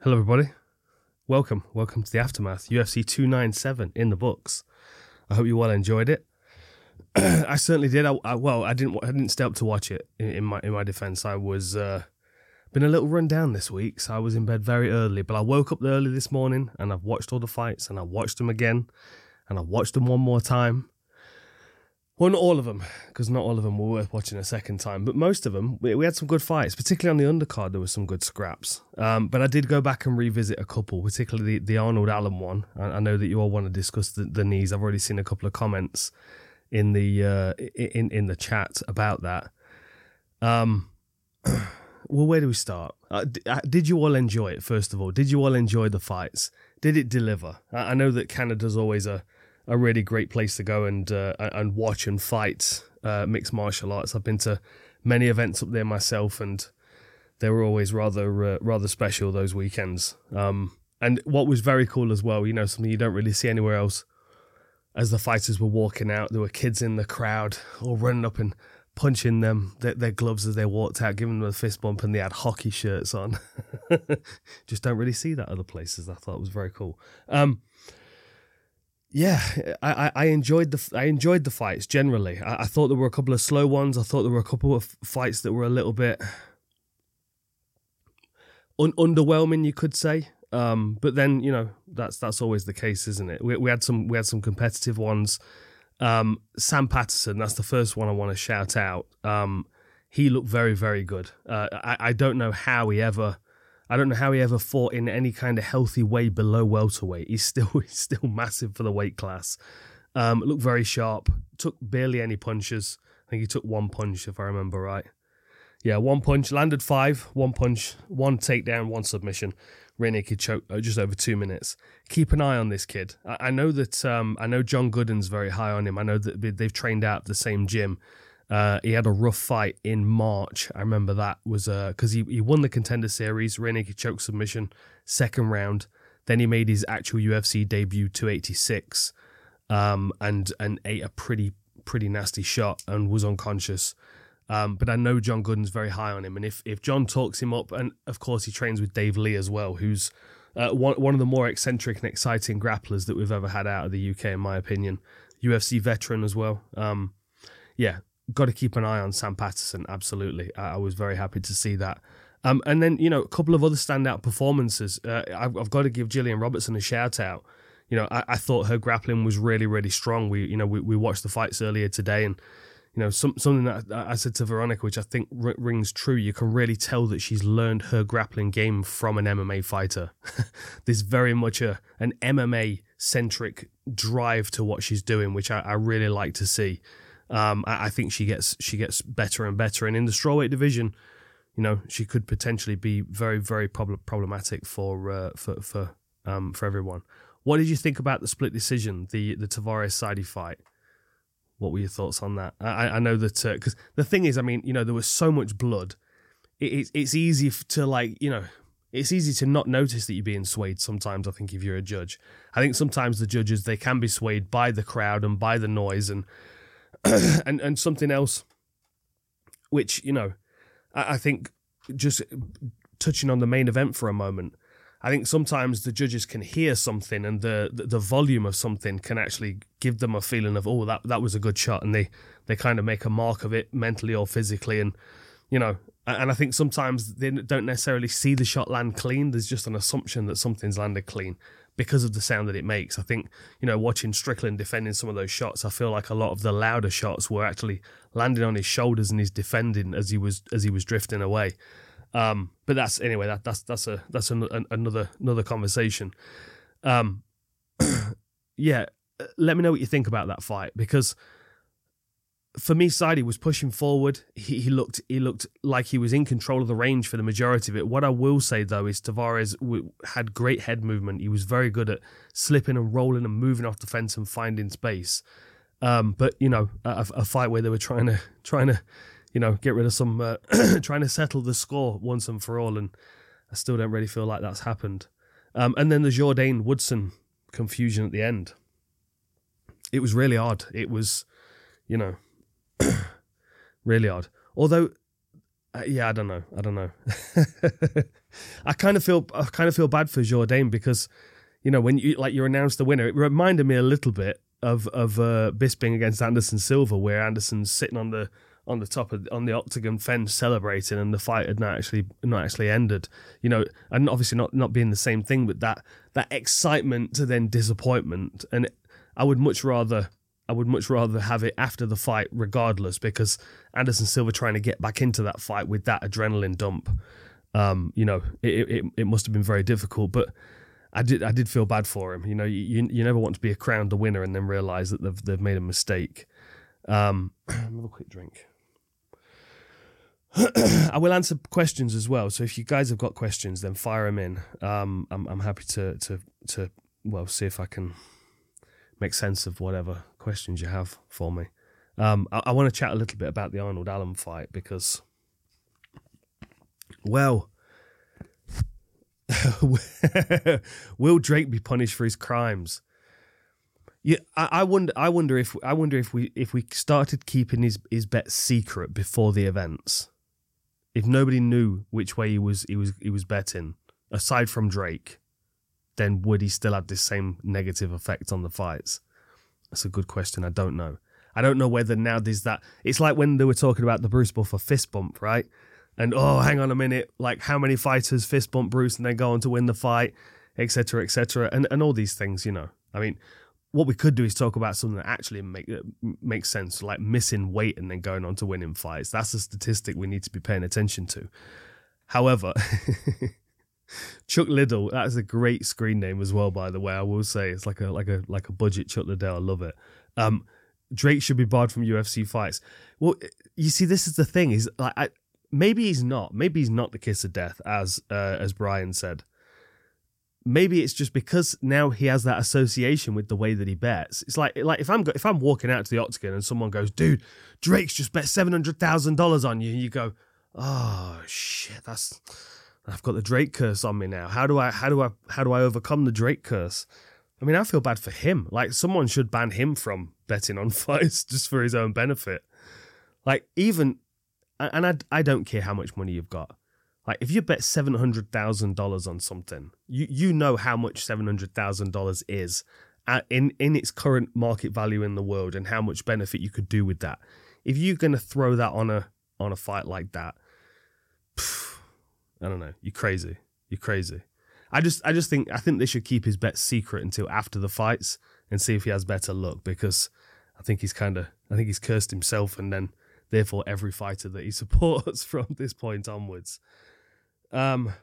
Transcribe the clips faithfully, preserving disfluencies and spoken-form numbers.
Hello, everybody. Welcome. Welcome to the Aftermath. U F C two ninety-seven in the books. I hope you all enjoyed it. I certainly did. I, I, well, I didn't. I didn't stay up to watch it. In, in my in my defense, I was uh, been a little run down this week, so I was in bed very early. But I woke up early this morning, and I've watched all the fights, and I watched them again, and I watched them one more time. Well, not all of them, because not all of them were worth watching a second time. But most of them, we, we had some good fights, particularly on the undercard. There was some good scraps. Um, but I did go back and revisit a couple, particularly the, the Arnold Allen one. I, I know that you all want to discuss the, the knees. I've already seen a couple of comments in the uh, in in the chat about that. Um, well, where do we start? Uh, did you all enjoy it? First of all, did you all enjoy the fights? Did it deliver? I, I know that Canada's always a a really great place to go and uh, and watch and fight uh, mixed martial arts. I've been to many events up there myself, and they were always rather uh, rather special those weekends. Um, and what was very cool as well, you know, something you don't really see anywhere else. As the fighters were walking out, there were kids in the crowd all running up and punching them their, their gloves as they walked out, giving them a fist bump, and they had hockey shirts on. Just don't really see that other places. I thought it was very cool. Um, Yeah, I, I enjoyed the I enjoyed the fights generally. I, I thought there were a couple of slow ones. I thought there were a couple of fights that were a little bit un- underwhelming, you could say. Um, but then you know that's that's always the case, isn't it? We we had some we had some competitive ones. Um, Sam Patterson, that's the first one I want to shout out. Um, he looked very very good. Uh, I I don't know how he ever. I don't know how he ever fought in any kind of healthy way below welterweight. He's still he's still massive for the weight class. Um, looked very sharp. Took barely any punches. I think he took one punch, if I remember right. Yeah, one punch. Landed five. One punch. One takedown. One submission. Rear naked choke. Uh, just over two minutes. Keep an eye on this kid. I, I know that. Um, I know John Gooden's very high on him. I know that they've trained out at the same gym. Uh, he had a rough fight in March. I remember that was because uh, he, he won the Contender Series, rear naked choke submission, second round. Then he made his actual U F C debut, two eighty-six, um, and and ate a pretty pretty nasty shot and was unconscious. Um, but I know John Gooden's very high on him, and if if John talks him up, and of course he trains with Dave Lee as well, who's uh, one one of the more eccentric and exciting grapplers that we've ever had out of the U K, in my opinion. U F C veteran as well. Um, yeah. Got to keep an eye on Sam Patterson, absolutely. I, I was very happy to see that. Um, and then, you know, a couple of other standout performances. Uh, I've, I've got to give Gillian Robertson a shout out. You know, I, I thought her grappling was really, really strong. We, you know, we, we watched the fights earlier today, and, you know, some, something that I said to Veronica, which I think r- rings true, you can really tell that she's learned her grappling game from an M M A fighter. There's very much a an M M A-centric drive to what she's doing, which I, I really like to see. Um, I, I think she gets she gets better and better, and in the strawweight division, you know, she could potentially be very very prob- problematic for uh, for for um, for everyone. What did you think about the split decision, the the Tavares Saidi fight? What were your thoughts on that? I, I know that because uh, the thing is, I mean, you know, there was so much blood. It, it's it's easy to like, you know, it's easy to not notice that you're being swayed. Sometimes I think if you're a judge, I think sometimes the judges, they can be swayed by the crowd and by the noise and. and and something else, which, you know, I, I think just touching on the main event for a moment, I think sometimes the judges can hear something and the, the, the volume of something can actually give them a feeling of, oh, that, that was a good shot. And they, they kind of make a mark of it mentally or physically. And, you know, and I think sometimes they don't necessarily see the shot land clean. There's just an assumption that something's landed clean because of the sound that it makes. I think, you know, watching Strickland defending some of those shots, I feel like a lot of the louder shots were actually landing on his shoulders and he's defending as he was as he was drifting away. Um, but that's anyway. That that's that's a that's an, an, another another conversation. Um, yeah, let me know what you think about that fight, because for me, Saidi was pushing forward. He, he looked he looked like he was in control of the range for the majority of it. What I will say, though, is Tavares w- had great head movement. He was very good at slipping and rolling and moving off the fence and finding space. Um, but, you know, a, a fight where they were trying to, trying to, you know, get rid of some, uh, trying to settle the score once and for all, and I still don't really feel like that's happened. Um, and then the Jourdain Woodson confusion at the end. It was really odd. It was, you know... really odd. Although Uh, yeah, I don't know. I don't know. I kind of feel I kind of feel bad for Jourdain because, you know, when you like you announced the winner, it reminded me a little bit of of uh, Bisping against Anderson Silva, where Anderson's sitting on the on the top of on the octagon fence celebrating, and the fight had not actually not actually ended. You know, and obviously not not being the same thing, but that that excitement to then disappointment. And I would much rather. I would much rather have it after the fight regardless, because Anderson Silva trying to get back into that fight with that adrenaline dump, um, you know, it, it it must have been very difficult. But I did I did feel bad for him. You know, you you never want to be a crowned the winner and then realise that they've they've made a mistake. Um, another quick drink. I will answer questions as well. So if you guys have got questions, then fire them in. Um, I'm I'm happy to to to well see if I can make sense of whatever questions you have for me. Um, I, I want to chat a little bit about the Arnold Allen fight because, well, will Drake be punished for his crimes? Yeah, I, I wonder. I wonder if I wonder if we if we started keeping his his bets secret before the events, if nobody knew which way he was he was he was betting, aside from Drake, then would he still have this same negative effect on the fights? That's a good question. I don't know. I don't know whether now there's that. It's like when they were talking about the Bruce Buffer fist bump, right? And, oh, hang on a minute, like how many fighters fist bump Bruce and then go on to win the fight, et cetera, et cetera, and, and all these things, you know. I mean, what we could do is talk about something that actually make, uh, makes sense, like missing weight and then going on to winning fights. That's a statistic we need to be paying attention to. However... Chuck Liddell, that is a great screen name as well, by the way. I will say it's like a like a like a budget Chuck Liddell. I love it. Um, Drake should be barred from U F C fights. Well, you see, this is the thing. Is like I, maybe he's not. Maybe he's not the kiss of death, as uh, as Brian said. Maybe it's just because now he has that association with the way that he bets. It's like like if I'm if I'm walking out to the octagon and someone goes, "Dude, Drake's just bet seven hundred thousand dollars on you," and you go, "Oh shit, that's." I've got the Drake curse on me now. How do I how do I how do I overcome the Drake curse? I mean, I feel bad for him. Like someone should ban him from betting on fights just for his own benefit. Like even and I I don't care how much money you've got. Like if you bet seven hundred thousand dollars on something, you you know how much seven hundred thousand dollars is at, in in its current market value in the world and how much benefit you could do with that. If you're going to throw that on a on a fight like that, phew, I don't know. You're crazy. You're crazy. I just, I just think, I think they should keep his bets secret until after the fights and see if he has better luck, because I think he's kind of, I think he's cursed himself and then therefore every fighter that he supports from this point onwards. Um,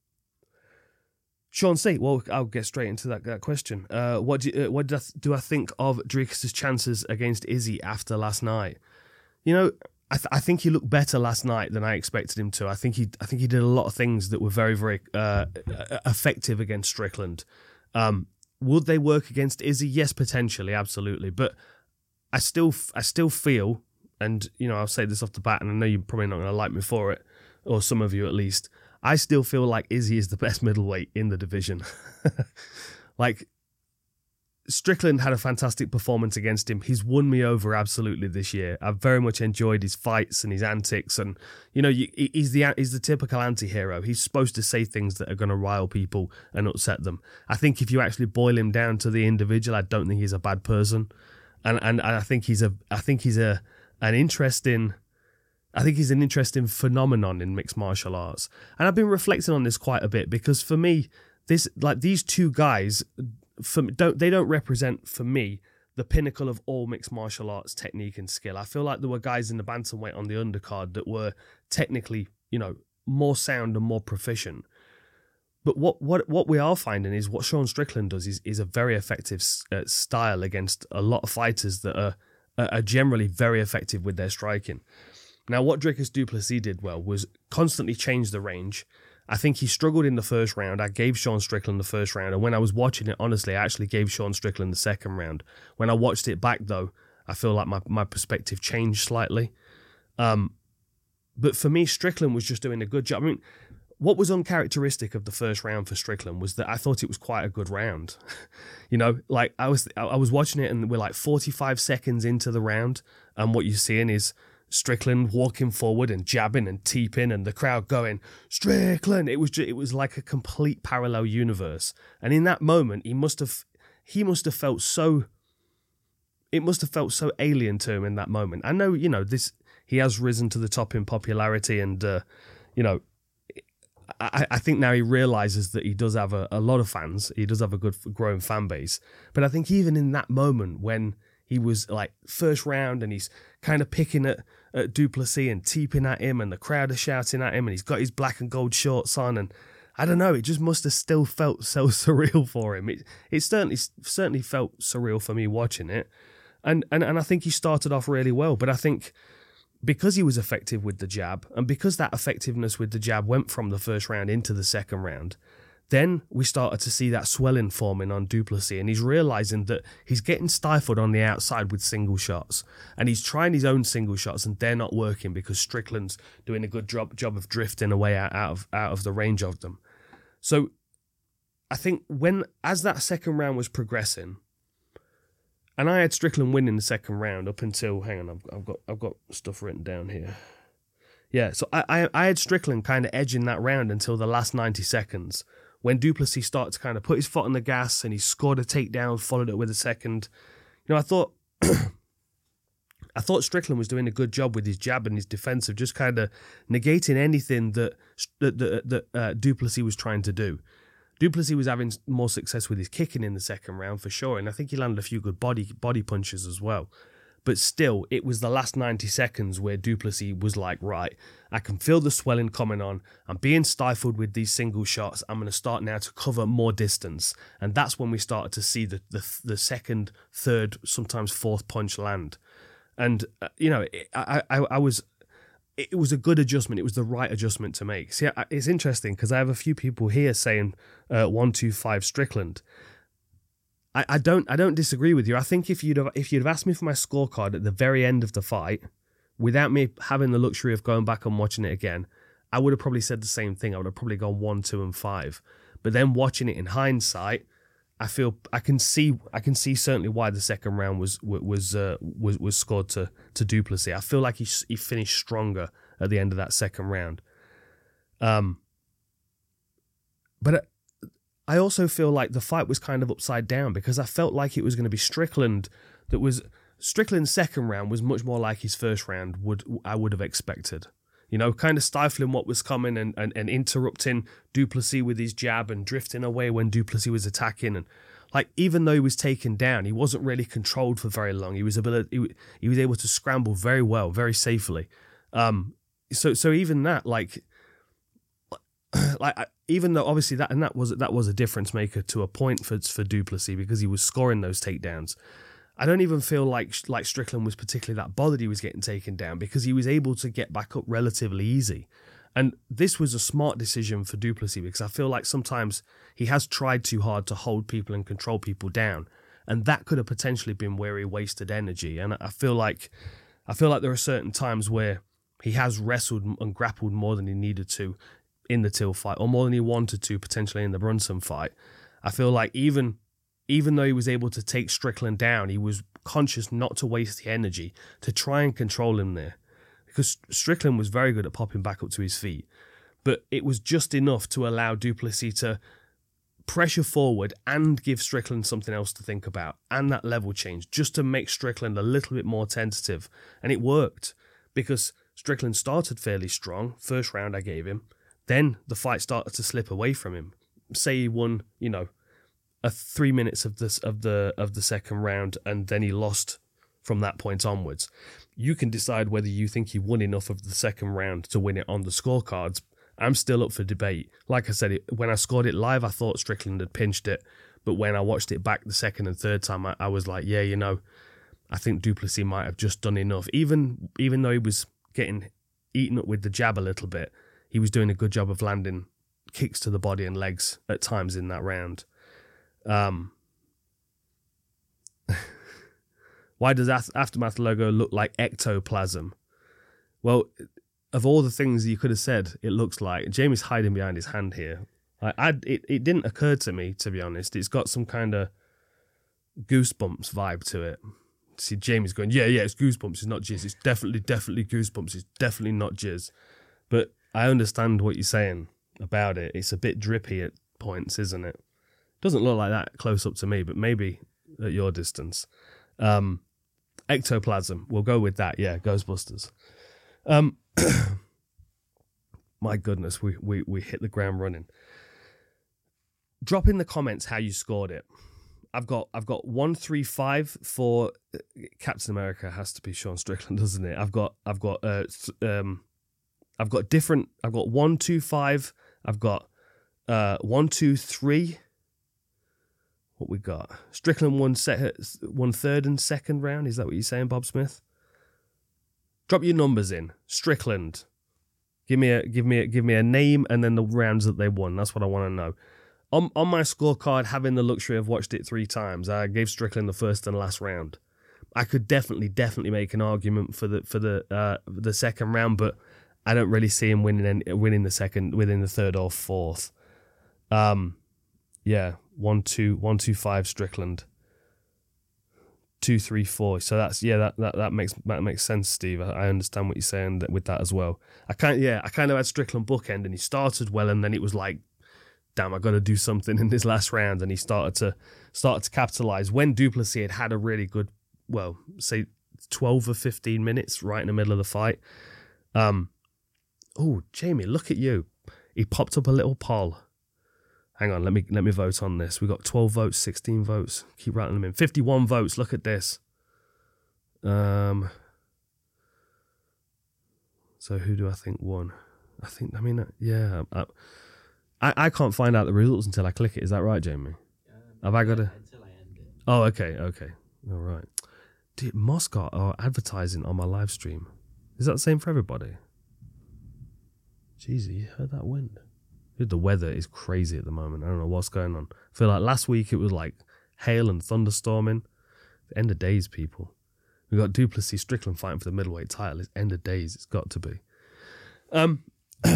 Sean C. Well, I'll get straight into that, that question. Uh, what do you, uh, what do I, th- do I think of Dricus's chances against Izzy after last night? You know, I, th- I think he looked better last night than I expected him to. I think he I think he did a lot of things that were very, very uh, effective against Strickland. Um, would they work against Izzy? Yes, potentially, absolutely. But I still I still feel, and you know, I'll say this off the bat, and I know you're probably not going to like me for it, or some of you at least. I still feel like Izzy is the best middleweight in the division. Like, Strickland had a fantastic performance against him. He's won me over absolutely this year. I've very much enjoyed his fights and his antics, and you know, he's the he's the typical anti-hero. He's supposed to say things that are going to rile people and upset them. I think if you actually boil him down to the individual, I don't think he's a bad person, and and I think he's a I think he's a an interesting. I think he's an interesting phenomenon in mixed martial arts, and I've been reflecting on this quite a bit because for me, this like these two guys. For, don't they don't represent for me the pinnacle of all mixed martial arts technique and skill. I feel like there were guys in the bantamweight on the undercard that were technically, you know, more sound and more proficient. But what what what we are finding is what Sean Strickland does is is a very effective uh, style against a lot of fighters that are are generally very effective with their striking. Now, what Dricus du Plessis did well was constantly change the range. I think he struggled in the first round. I gave Sean Strickland the first round. And when I was watching it, honestly, I actually gave Sean Strickland the second round. When I watched it back, though, I feel like my, my perspective changed slightly. Um, but for me, Strickland was just doing a good job. I mean, what was uncharacteristic of the first round for Strickland was that I thought it was quite a good round. You know, like I was I was watching it and we're like forty-five seconds into the round. And what you're seeing is Strickland walking forward and jabbing and teeping and the crowd going, Strickland. It was just, it was like a complete parallel universe. And in that moment, he must have he must have felt so it must have felt so alien to him in that moment. I know, you know, this he has risen to the top in popularity and uh, you know, I, I think now he realizes that he does have a, a lot of fans. He does have a good growing fan base. But I think even in that moment when he was like first round and he's kind of picking at, at Du Plessis and teeping at him and the crowd are shouting at him and he's got his black and gold shorts on and I don't know, it just must have still felt so surreal for him. It it certainly certainly felt surreal for me watching it. And, and, and I think he started off really well. But I think because he was effective with the jab and because that effectiveness with the jab went from the first round into the second round, then we started to see that swelling forming on Du Plessis and he's realising that he's getting stifled on the outside with single shots and he's trying his own single shots and they're not working because Strickland's doing a good job, job of drifting away out, out, of, out of the range of them. So I think when, as that second round was progressing, and I had Strickland winning the second round up until, hang on, I've, I've got I've got stuff written down here. Yeah, so I, I, I had Strickland kind of edging that round until the last ninety seconds when Du Plessis started to kind of put his foot on the gas and he scored a takedown, followed it with a second. You know, I thought I thought Strickland was doing a good job with his jab and his defense of just kind of negating anything that that, that, that uh, Du Plessis was trying to do. Du Plessis was having more success with his kicking in the second round for sure, and I think he landed a few good body body punches as well. But still, it was the last ninety seconds where Du Plessis was like, right, I can feel the swelling coming on. I'm being stifled with these single shots. I'm going to start now to cover more distance. And that's when we started to see the the, the second, third, sometimes fourth punch land. And, uh, you know, I, I, I was... It was a good adjustment. It was the right adjustment to make. See, it's interesting because I have a few people here saying uh, one two five Strickland. I, I don't I don't disagree with you. I think if you'd have, if you'd have asked me for my scorecard at the very end of the fight, without me having the luxury of going back and watching it again, I would have probably said the same thing. I would have probably gone one, two, and five. But then watching it in hindsight, I feel I can see I can see certainly why the second round was was uh, was was scored to to Du Plessis. I feel like he he finished stronger at the end of that second round. Um, but I also feel like the fight was kind of upside down because I felt like it was going to be Strickland that was Strickland's second round was much more like his first round would I would have expected. You know, kind of stifling what was coming and, and, and interrupting Du Plessis with his jab and drifting away when Du Plessis was attacking. And like, even though he was taken down, he wasn't really controlled for very long. He was able, he, he was able to scramble very well, very safely. Um, so so even that, like, like even though obviously that and that was that was a difference maker to a point for for Du Plessis because he was scoring those takedowns. I don't even feel like like Strickland was particularly that bothered he was getting taken down because he was able to get back up relatively easy. And this was a smart decision for Du Plessis because I feel like sometimes he has tried too hard to hold people and control people down. And that could have potentially been where he wasted energy. And I feel like I feel like there are certain times where he has wrestled and grappled more than he needed to in the Till fight or more than he wanted to potentially in the Brunson fight. I feel like even... Even though he was able to take Strickland down, he was conscious not to waste the energy to try and control him there. Because Strickland was very good at popping back up to his feet. But it was just enough to allow Du Plessis to pressure forward and give Strickland something else to think about. And that level change, just to make Strickland a little bit more tentative. And it worked. Because Strickland started fairly strong. First round I gave him. Then the fight started to slip away from him. Say he won, you know, a three minutes of this of the of the second round, and then he lost from that point onwards. You can decide whether you think he won enough of the second round to win it on the scorecards. I'm still up for debate. Like I said, it, when I scored it live, I thought Strickland had pinched it, but when I watched it back the second and third time, I, I was like, yeah, you know, I think Du Plessis might have just done enough. Even even though he was getting eaten up with the jab a little bit, he was doing a good job of landing kicks to the body and legs at times in that round. Um, why does Aftermath logo look like ectoplasm? Well, of all the things you could have said, it looks like Jamie's hiding behind his hand here. I, I it, it didn't occur to me, to be honest. It's got some kind of Goosebumps vibe to it. See, Jamie's going, yeah, yeah, it's Goosebumps. It's not jizz. It's definitely, definitely Goosebumps. It's definitely not jizz. But I understand what you're saying about it. It's a bit drippy at points, isn't it? Doesn't look like that close up to me, but maybe at your distance. Um, Ectoplasm. We'll go with that. Yeah, Ghostbusters. Um, my goodness, we, we, we hit the ground running. Drop in the comments how you scored it. I've got I've got one three five for Captain America. Has to be Sean Strickland, doesn't it? I've got I've got uh um I've got different. I've got one two five. I've got uh one two three. What we got? Strickland won set one third and second round. Is that what you're saying, Bob Smith? Drop your numbers in. Strickland. Give me a give me a, give me a name and then the rounds that they won. That's what I want to know. On, on my scorecard, having the luxury of watched it three times, I gave Strickland the first and last round. I could definitely, definitely make an argument for the for the uh, the second round, but I don't really see him winning any, winning the second within the third or fourth. Um, yeah, one two one two five Strickland, two three four. So that's yeah, that that, that makes that makes sense, Steve. I, I understand what you're saying with that as well. I kind yeah, I kind of had Strickland bookend, and he started well, and then it was like, damn, I got to do something in this last round, and he started to started to capitalize when du Plessis had had a really good, well, say twelve or fifteen minutes right in the middle of the fight. Um, oh, Jamie, look at you! He popped up a little poll. Hang on, let me let me vote on this. We got twelve votes, sixteen votes. Keep writing them in. fifty-one votes. Look at this. Um. So who do I think won? I think I mean yeah. I, I, I can't find out the results until I click it. Is that right, Jamie? Um, Have I got to? Until I end it. Oh, okay, okay. All right. Dude, Moscot are advertising on my live stream. Is that the same for everybody? Jeez, you heard that wind? Dude, the weather is crazy at the moment. I don't know what's going on. I feel like last week it was like hail and thunderstorming. The end of days, people. We got du Plessis Strickland fighting for the middleweight title. It's end of days. It's got to be. Um.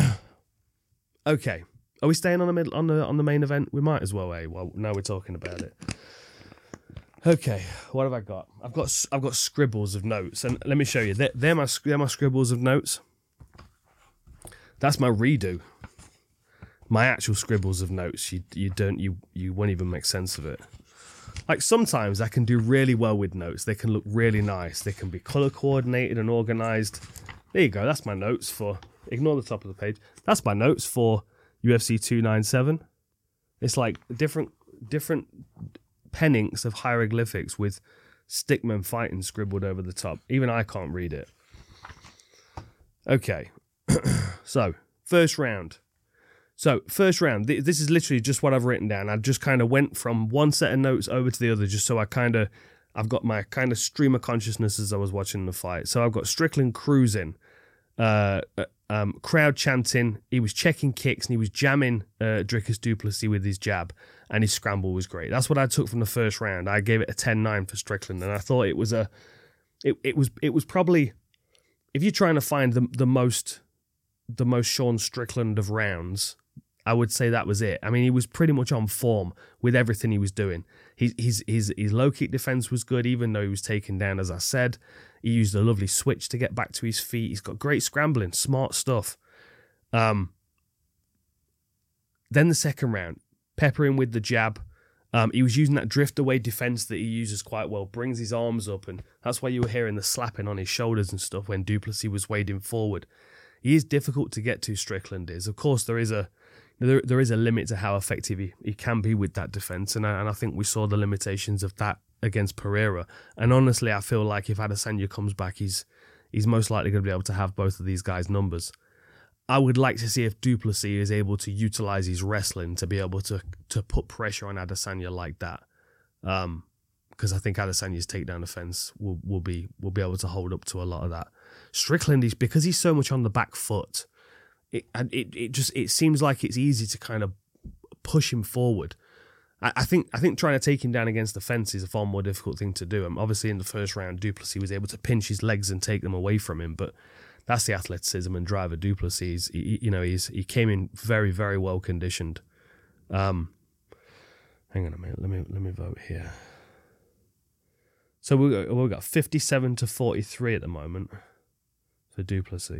Okay. Are we staying on the middle on the on the main event? We might as well, eh? Well, now we're talking about it. Okay, what have I got? I've got I've got scribbles of notes, and let me show you. They're, they're my they're my scribbles of notes. That's my redo. My actual scribbles of notes. You you don't you you won't even make sense of it. Like sometimes I can do really well with notes. They can look really nice. They can be color coordinated and organized. There you go. That's my notes for. Ignore the top of the page. That's my notes for U F C two ninety-seven. It's like different different pennings of hieroglyphics with stickmen fighting scribbled over the top. Even I can't read it. Okay. So, first round. So, first round. Th- this is literally just what I've written down. I just kind of went from one set of notes over to the other just so I kind of... I've got my kind of stream of consciousness as I was watching the fight. So, I've got Strickland cruising. Uh... Um, crowd chanting, he was checking kicks and he was jamming uh, Dricus du Plessis with his jab, and his scramble was great. That's what I took from the first round. I gave it a ten nine for Strickland, and I thought it was a, it, it was it was probably, if you're trying to find the the most, the most Sean Strickland of rounds, I would say that was it. I mean, he was pretty much on form with everything he was doing. His his his his low kick defense was good, even though he was taken down, as I said. He used a lovely switch to get back to his feet. He's got great scrambling, smart stuff. Um, then the second round, pepper him with the jab. Um, he was using that drift away defense that he uses quite well, brings his arms up, and that's why you were hearing the slapping on his shoulders and stuff when du Plessis was wading forward. He is difficult to get to, Strickland is. Of course, there is a there, there is a limit to how effective he, he can be with that defense, and I, and I think we saw the limitations of that against Pereira. And honestly, I feel like if Adesanya comes back, he's he's most likely going to be able to have both of these guys' numbers. I would like to see if du Plessis is able to utilize his wrestling to be able to to put pressure on Adesanya like that, um, because I think Adesanya's takedown defense will will be will be able to hold up to a lot of that. Strickland is, because he's so much on the back foot. It it it just it seems like it's easy to kind of push him forward. I think I think trying to take him down against the fence is a far more difficult thing to do. And obviously, in the first round, du Plessis was able to pinch his legs and take them away from him. But that's the athleticism and drive of du Plessis. He, you know, he's he came in very, very well conditioned. Um, hang on a minute. Let me let me vote here. So we got, we've got fifty-seven to forty-three at the moment for Du Plessis.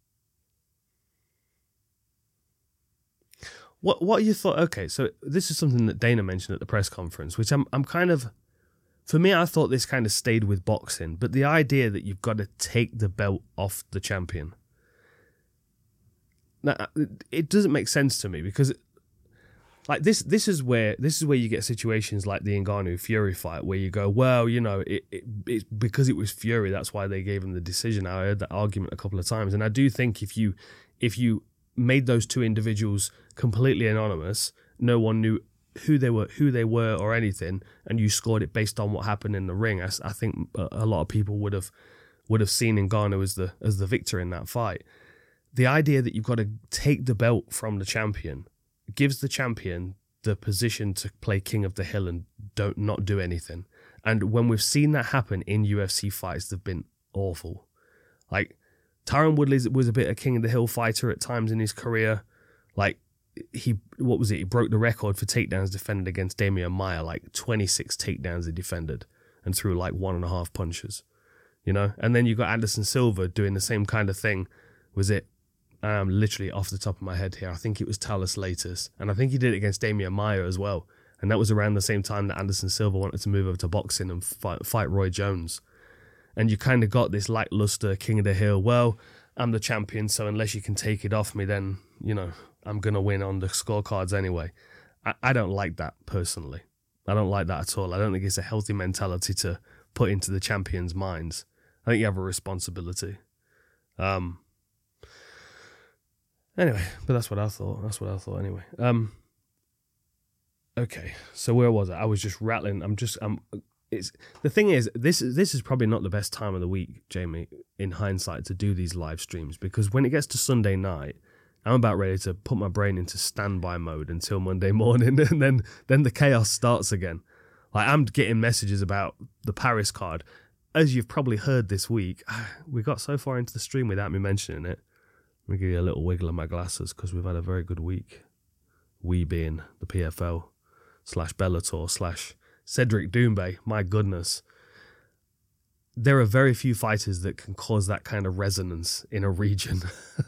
What what you thought? Okay, so this is something that Dana mentioned at the press conference, which I'm I'm kind of, for me, I thought this kind of stayed with boxing, but the idea that you've got to take the belt off the champion, now, it doesn't make sense to me, because like this this is where this is where you get situations like the Ngannou Fury fight where you go, well, you know, it, it it's because it was Fury, that's why they gave him the decision. I heard that argument a couple of times, and I do think if you if you made those two individuals completely anonymous, no one knew who they were, who they were, or anything, and you scored it based on what happened in the ring, I, I think a lot of people would have would have seen Ngannou as the as the victor in that fight. The idea that you've got to take the belt from the champion gives the champion the position to play king of the hill and don't not do anything. And when we've seen that happen in U F C fights, they've been awful. Like, Tyron Woodley was a bit a king of the hill fighter at times in his career. Like, he, what was it? He broke the record for takedowns defended against Damian Maia, like twenty-six takedowns he defended and threw like one and a half punches, you know? And then you got Anderson Silva doing the same kind of thing. Was it, um, literally off the top of my head here, I think it was Talos Latus. And I think he did it against Damian Maia as well. And that was around the same time that Anderson Silva wanted to move over to boxing and fight, fight Roy Jones. And you kind of got this lackluster king of the hill. Well, I'm the champion, so unless you can take it off me, then, you know, I'm going to win on the scorecards anyway. I, I don't like that personally. I don't like that at all. I don't think it's a healthy mentality to put into the champion's minds. I think you have a responsibility. Um. Anyway, but that's what I thought. That's what I thought anyway. Um. Okay, so where was I? I was just rattling. I'm just... I'm. It's the thing is, this is this is probably not the best time of the week, Jamie, in hindsight, to do these live streams, because when it gets to Sunday night, I'm about ready to put my brain into standby mode until Monday morning, and then then the chaos starts again. Like, I'm getting messages about the Paris card. As you've probably heard this week, we got so far into the stream without me mentioning it. Let me give you a little wiggle of my glasses, because we've had a very good week. We being the P F L slash Bellator slash Cedric Doumbé, my goodness. There are very few fighters that can cause that kind of resonance in a region.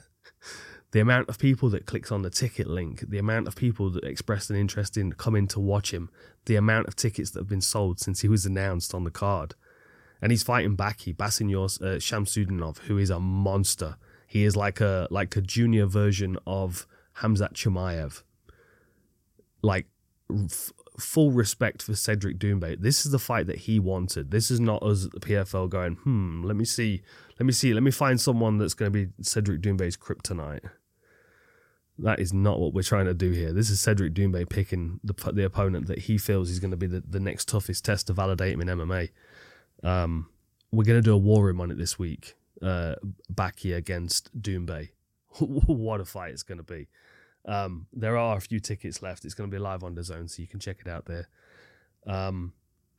The amount of people that clicks on the ticket link, the amount of people that expressed an interest in coming to watch him, the amount of tickets that have been sold since he was announced on the card. And he's fighting Baki, Basinyor uh, Shamsudinov, who is a monster. He is like a like a junior version of Hamzat Chimaev. Like, f- full respect for Cedric Doumbé. This is the fight that he wanted. This is not us at the P F L going, hmm, let me see, let me see, let me find someone that's going to be Cedric Doumbé's kryptonite. That is not what we're trying to do here. This is Cedric Doumbé picking the the opponent that he feels is going to be the, the next toughest test to validate him in M M A. Um, we're going to do a war room on it this week. Uh, Baki against Doumbé. What a fight it's going to be. Um, there are a few tickets left. It's going to be live on DAZN, so you can check it out there. Um,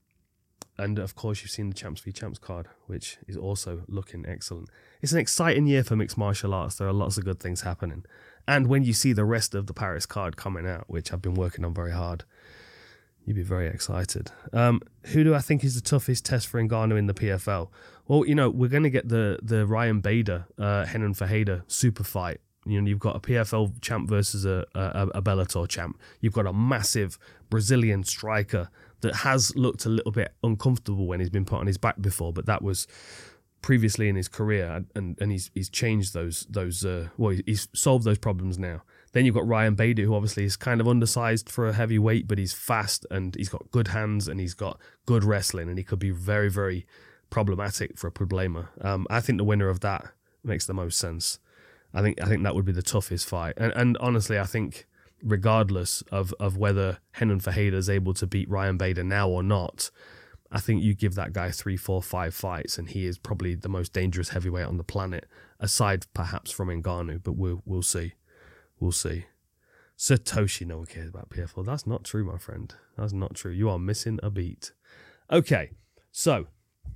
and of course, you've seen the Champs v Champs card, which is also looking excellent. It's an exciting year for mixed martial arts. There are lots of good things happening. And when you see the rest of the Paris card coming out, which I've been working on very hard, you'd be very excited. Um, who do I think is the toughest test for Ngannou in the P F L? Well, you know, we're going to get the the Ryan Bader, uh, Renan Ferreira super fight. You know, you've got a P F L champ versus a, a, a Bellator champ. You've got a massive Brazilian striker that has looked a little bit uncomfortable when he's been put on his back before, but that was previously in his career, and, and he's he's changed those those uh, well he's solved those problems now. Then you've got Ryan Bader, who obviously is kind of undersized for a heavyweight, but he's fast and he's got good hands and he's got good wrestling, and he could be very very problematic for a Problema. Um, I think the winner of that makes the most sense. I think I think that would be the toughest fight. And and honestly, I think regardless of, of whether Renan Ferreira is able to beat Ryan Bader now or not, I think you give that guy three, four, five fights, and he is probably the most dangerous heavyweight on the planet, aside perhaps from Ngannou. But we'll we'll see, we'll see. Satoshi, no one cares about P F L. That's not true, my friend. That's not true. You are missing a beat. Okay, so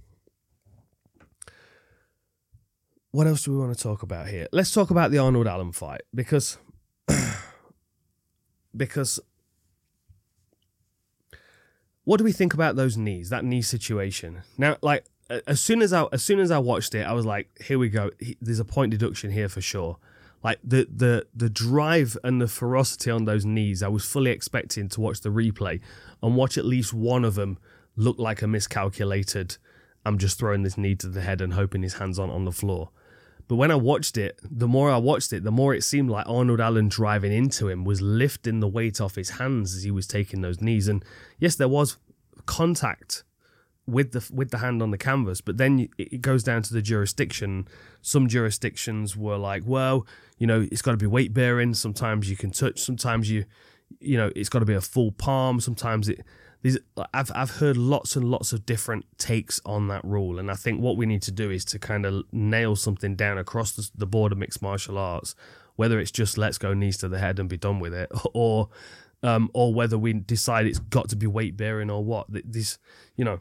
what else do we want to talk about here? Let's talk about the Arnold Allen fight, because because what do we think about those knees, that knee situation? Now, like, as soon as I as soon as I watched it, I was like, here we go. There's a point deduction here for sure. Like, the the the drive and the ferocity on those knees, I was fully expecting to watch the replay and watch at least one of them look like a miscalculated, I'm just throwing this knee to the head and hoping his hand's on on the floor. But when I watched it, the more I watched it, the more it seemed like Arnold Allen driving into him was lifting the weight off his hands as he was taking those knees. And yes, there was contact with the with the hand on the canvas, but then it goes down to the jurisdiction. Some jurisdictions were like, well, you know, it's got to be weight bearing. Sometimes you can touch. Sometimes you, you know, it's got to be a full palm. Sometimes it. These I've I've heard lots and lots of different takes on that rule, and I think what we need to do is to kind of nail something down across the, the board of mixed martial arts, whether it's just let's go knees to the head and be done with it, or um, or whether we decide it's got to be weight bearing or what. This, you know,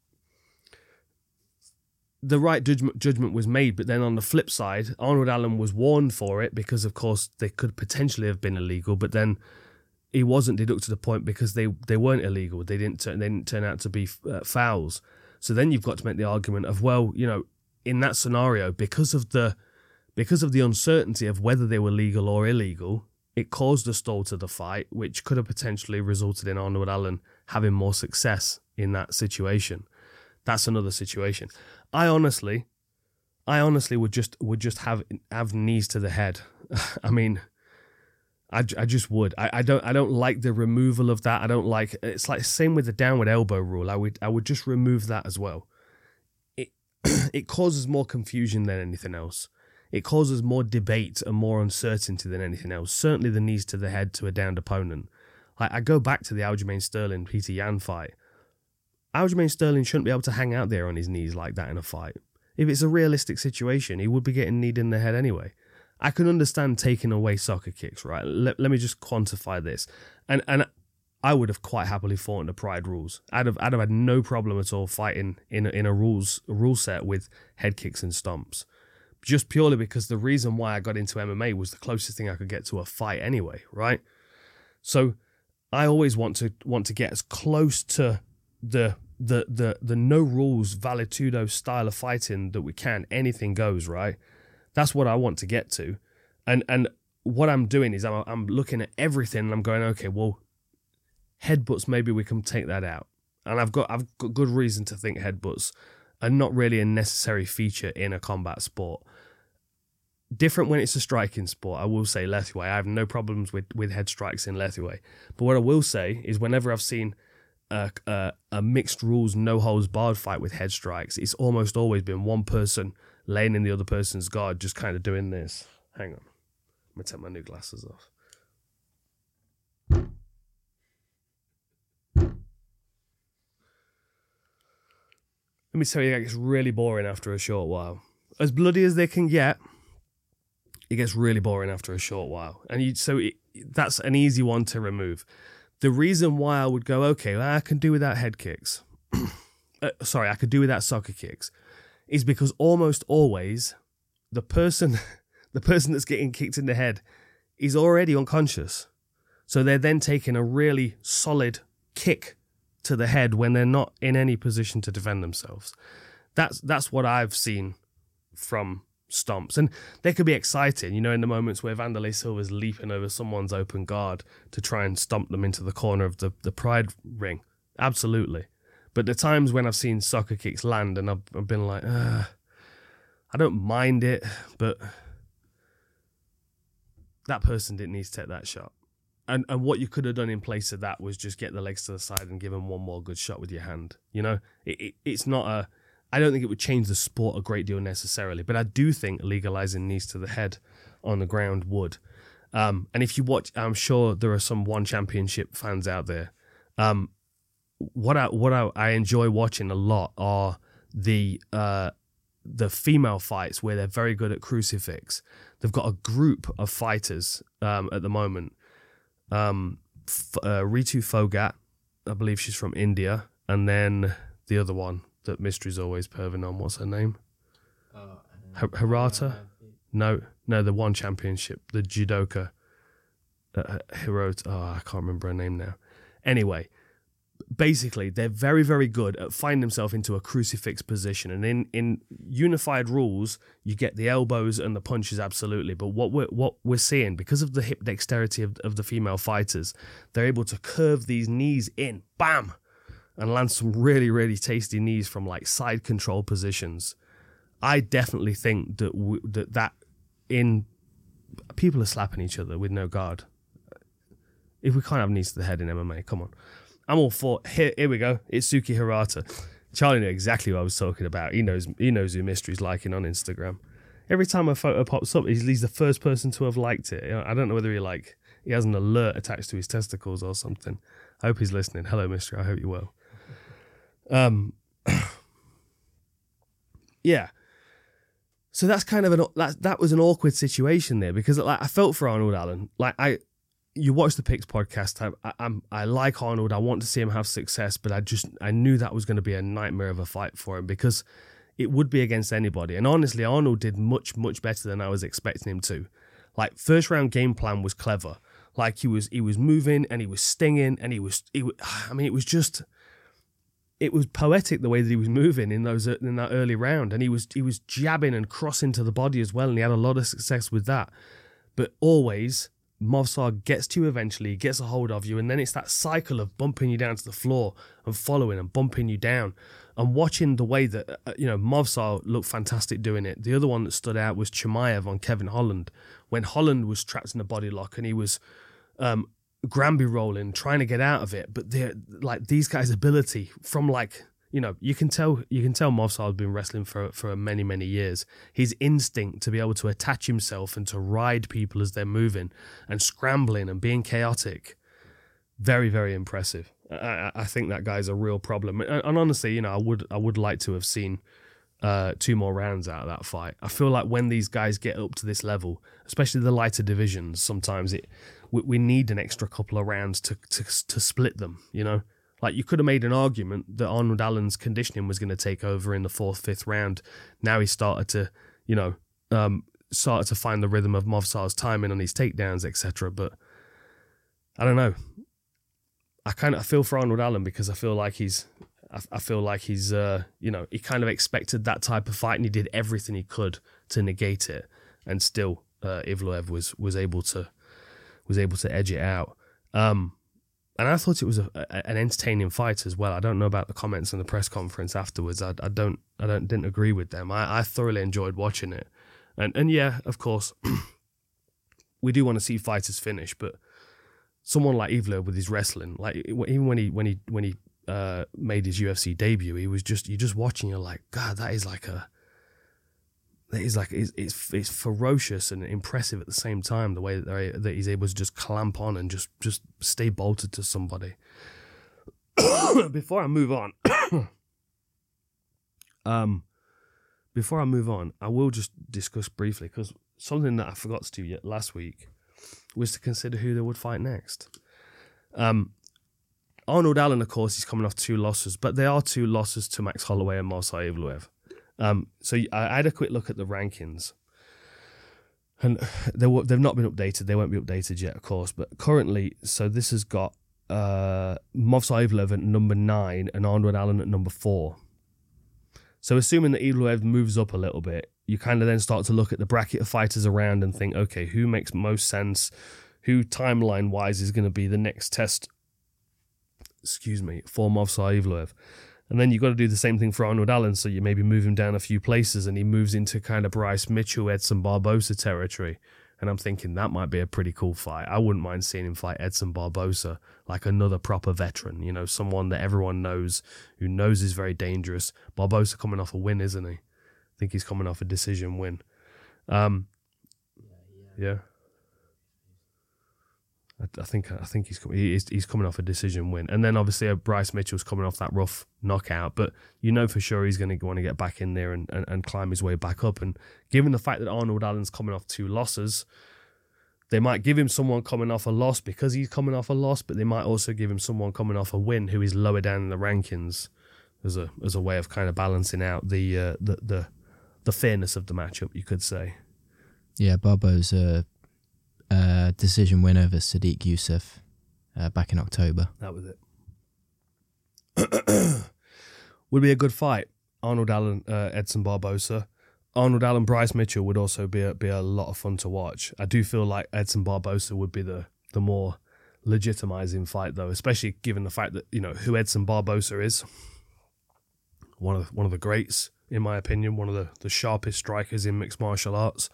the right judgment judgment was made, but then on the flip side, Arnold Allen was warned for it because, of course, they could potentially have been illegal, but then he wasn't deducted a point because they, they weren't illegal. They didn't turn they didn't turn out to be uh, fouls. So then you've got to make the argument of, well, you know, in that scenario, because of the because of the uncertainty of whether they were legal or illegal, it caused a stall to the fight, which could have potentially resulted in Arnold Allen having more success in that situation. That's another situation. I honestly, I honestly would just would just have have knees to the head. I mean. I, I just would. I, I don't I don't like the removal of that. I don't like it's like same with the downward elbow rule. I would I would just remove that as well. It it causes more confusion than anything else. It causes more debate and more uncertainty than anything else. Certainly the knees to the head to a downed opponent. Like, I go back to the Aljamain Sterling Peter Yan fight. Aljamain Sterling shouldn't be able to hang out there on his knees like that in a fight. If it's a realistic situation, he would be getting kneed in the head anyway. I can understand taking away soccer kicks, right? Let, let me just quantify this. And and I would have quite happily fought in the Pride rules. I'd have, I'd have had no problem at all fighting in a, in a rules a rule set with head kicks and stomps. Just purely because the reason why I got into M M A was the closest thing I could get to a fight anyway, right? So I always want to want to get as close to the the the the no rules Valetudo style of fighting that we can. Anything goes, right? That's what I want to get to. And and what I'm doing is I'm, I'm looking at everything and I'm going, okay, well, headbutts, maybe we can take that out. And I've got I've got good reason to think headbutts are not really a necessary feature in a combat sport. Different when it's a striking sport. I will say Lethwei. I have no problems with, with head strikes in Lethwei. But what I will say is whenever I've seen a, a, a mixed rules, no holds barred fight with head strikes, it's almost always been one person laying in the other person's guard, just kind of doing this. Hang on. I'm going to take my new glasses off. Let me tell you, it gets really boring after a short while. As bloody as they can get, it gets really boring after a short while. And you, so it, that's an easy one to remove. The reason why I would go, okay, well, I can do without head kicks. uh, sorry, I could do without soccer kicks. Is because almost always the person the person that's getting kicked in the head is already unconscious. So they're then taking a really solid kick to the head when they're not in any position to defend themselves. That's that's what I've seen from stomps. And they could be exciting, you know, in the moments where Vanderlei Silva's leaping over someone's open guard to try and stomp them into the corner of the, the Pride ring. Absolutely. But the times when I've seen soccer kicks land and I've, I've been like, uh, I don't mind it, but that person didn't need to take that shot. And and what you could have done in place of that was just get the legs to the side and give them one more good shot with your hand. You know, it, it it's not a, I don't think it would change the sport a great deal necessarily, but I do think legalizing knees to the head on the ground would. Um, and if you watch, I'm sure there are some One Championship fans out there. Um, What I what I, I enjoy watching a lot are the uh, the female fights where they're very good at crucifix. They've got a group of fighters um, at the moment. Um, F- uh, Ritu Phogat, I believe she's from India, and then the other one that Mystery's always perving on. What's her name? Oh, H- Hirata? No, no, the One Championship, the judoka. Uh, Hirota. Oh, I can't remember her name now. Anyway. basically, they're very, very good at finding themselves into a crucifix position. And in, in unified rules, you get the elbows and the punches, absolutely. But what we're, what we're seeing, because of the hip dexterity of, of the female fighters, they're able to curve these knees in, bam, and land some really, really tasty knees from like side control positions. I definitely think that w- that, that in people are slapping each other with no guard. If we can't have knees to the head in M M A, come on. I'm all for here. Here we go. Itsuki Hirata. Charlie knew exactly what I was talking about. He knows. He knows who Mystery's liking on Instagram. Every time a photo pops up, he's, he's the first person to have liked it. I don't know whether he like he has an alert attached to his testicles or something. I hope he's listening. Hello, Mystery. I hope you're well. Um. yeah. So that's kind of an that that was an awkward situation there because like I felt for Arnold Allen. Like I. You watch the Picks podcast. I, I, I'm I like Arnold. I want to see him have success, but I just I knew that was going to be a nightmare of a fight for him because it would be against anybody. And honestly, Arnold did much much better than I was expecting him to. Like first round game plan was clever. Like he was he was moving and he was stinging and he was he. Was, I mean, it was just it was poetic the way that he was moving in those in that early round, and he was he was jabbing and crossing to the body as well, and he had a lot of success with that. But always. Movsar gets to you eventually, gets a hold of you, and then it's that cycle of bumping you down to the floor and following and bumping you down. And watching the way that, uh, you know, Movsar looked fantastic doing it. The other one that stood out was Chimaev on Kevin Holland. When Holland was trapped in a body lock and he was um, Granby rolling, trying to get out of it. But they're like these guys' ability from like, you know, you can tell you can tell Movsar has been wrestling for for many, many years. His instinct to be able to attach himself and to ride people as they're moving and scrambling and being chaotic, very, very impressive. I, I think that guy's a real problem. And, and honestly, you know, I would I would like to have seen uh, two more rounds out of that fight. I feel like when these guys get up to this level, especially the lighter divisions, sometimes it we, we need an extra couple of rounds to to to split them. You know. Like, you could have made an argument that Arnold Allen's conditioning was going to take over in the fourth, fifth round. Now he started to, you know, um, started to find the rhythm of Movsar's timing on his takedowns, et cetera. But I don't know. I kind of feel for Arnold Allen because I feel like he's, I, I feel like he's, uh, you know, he kind of expected that type of fight and he did everything he could to negate it, and still uh, Ivleev was was able to was able to edge it out. Um, And I thought it was a, a, an entertaining fight as well. I don't know about the comments in the press conference afterwards. I, I don't, I don't, didn't agree with them. I, I thoroughly enjoyed watching it, and and yeah, of course, we do want to see fighters finish. But someone like Ivleev with his wrestling, like even when he when he when he uh, made his U F C debut, he was just you just watching. You're like, God, that is like a, that is like it's it's, it's ferocious and impressive at the same time. The way that they that he's able to just clamp on and just just stay bolted to somebody. Before I move on, um, before I move on, I will just discuss briefly because something that I forgot to do yet last week was to consider who they would fight next. Um, Arnold Allen, of course, is coming off two losses, but they are two losses to Max Holloway and Movsar Ivleev. Um, so I had a quick look at the rankings, and they were, they've not been updated. They won't be updated yet, of course. But currently, so this has got uh, Movsar Ivleev at number nine and Arnold Allen at number four. So assuming that Ivleev moves up a little bit, you kind of then start to look at the bracket of fighters around and think, okay, who makes most sense? Who timeline-wise is going to be the next test, excuse me, for Movsar Ivleev? And then you've got to do the same thing for Arnold Allen, so you maybe move him down a few places and he moves into kind of Bryce Mitchell, Edson Barbosa territory. And I'm thinking that might be a pretty cool fight. I wouldn't mind seeing him fight Edson Barbosa, like another proper veteran, you know, someone that everyone knows, who knows is very dangerous. Barbosa coming off a win, isn't he? I think he's coming off a decision win. Um, yeah. yeah. I, I think I think he's he's he's coming off a decision win, and then obviously uh, Bryce Mitchell's coming off that rough knockout. But you know for sure he's going to want to get back in there and, and, and climb his way back up. And given the fact that Arnold Allen's coming off two losses, they might give him someone coming off a loss because he's coming off a loss, but they might also give him someone coming off a win who is lower down in the rankings as a as a way of kind of balancing out the uh, the the the fairness of the matchup, you could say. Yeah, Barbo's a uh, decision win over Sadiq Youssef uh, back in October. That was it. would be a good fight. Arnold Allen, uh, Edson Barbosa. Arnold Allen, Bryce Mitchell would also be a, be a lot of fun to watch. I do feel like Edson Barbosa would be the the more legitimizing fight, though, especially given the fact that, you know, who Edson Barbosa is. One of one of the greats, in my opinion, one of the, the sharpest strikers in mixed martial arts.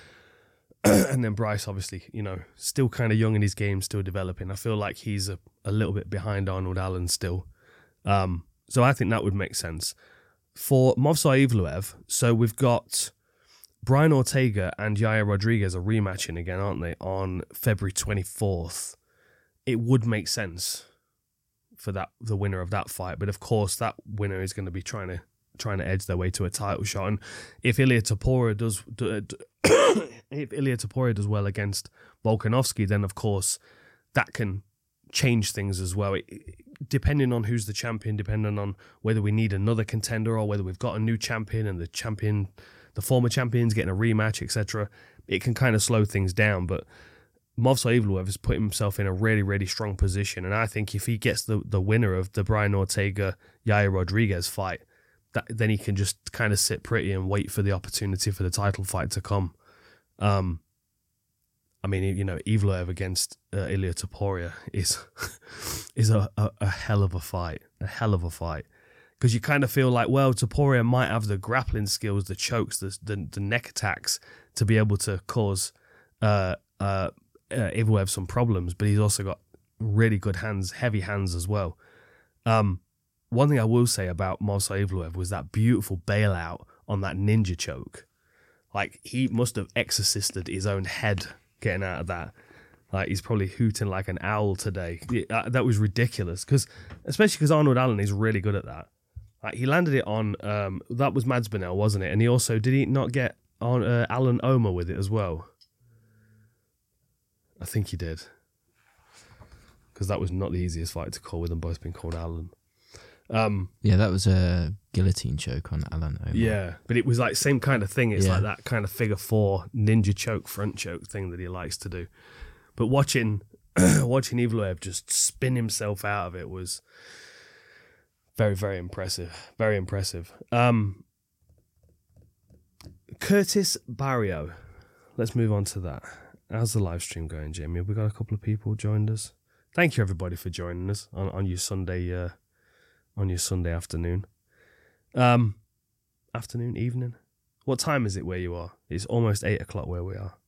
And then Bryce, obviously, you know, still kind of young in his game, still developing. I feel like he's a, a little bit behind Arnold Allen still. Um, so I think that would make sense. For Movsar Evloev, so we've got Brian Ortega and Yair Rodriguez are rematching again, aren't they, on February twenty-fourth. It would make sense for that the winner of that fight, but of course that winner is going to be trying to trying to edge their way to a title shot. And if Ilia Topuria does do, do, if Ilia Topuria does well against Volkanovski, then of course that can change things as well. It, it, depending on who's the champion, depending on whether we need another contender or whether we've got a new champion and the champion, the former champion's getting a rematch, et cetera, it can kind of slow things down. But Movsar Evloev has put himself in a really, really strong position, and I think if he gets the, the winner of the Brian Ortega Yair Rodriguez fight, that then he can just kind of sit pretty and wait for the opportunity for the title fight to come. Um, I mean, you know, Evloev against uh, Ilia Topuria is is a, a, a hell of a fight, a hell of a fight, because you kind of feel like, well, Topuria might have the grappling skills, the chokes, the the, the neck attacks to be able to cause uh, uh, uh, Evloev some problems, but he's also got really good hands, heavy hands as well. Um, one thing I will say about Movsar Evloev was that beautiful bailout on that ninja choke. Like, he must have exorcised his own head getting out of that. Like, he's probably hooting like an owl today. Uh, that was ridiculous, because especially because Arnold Allen is really good at that. Like, he landed it on um, that was Mads Bennell, wasn't it? And he also did he not get on uh, Alan Omer with it as well? I think he did, because that was not the easiest fight to call with them both being called Alan. Um, yeah, that was a guillotine choke on Alan Omer. Yeah, but it was like same kind of thing. It's yeah. like that kind of figure four ninja choke, front choke thing that he likes to do. But watching watching Evloev just spin himself out of it was very, very impressive. Very impressive. Um, Curtis Barrio. Let's move on to that. How's the live stream going, Jamie? Have we got a couple of people joined us? Thank you, everybody, for joining us on, on your Sunday uh, on your Sunday afternoon. Um, afternoon, evening. What time is it where you are? It's almost eight o'clock where we are.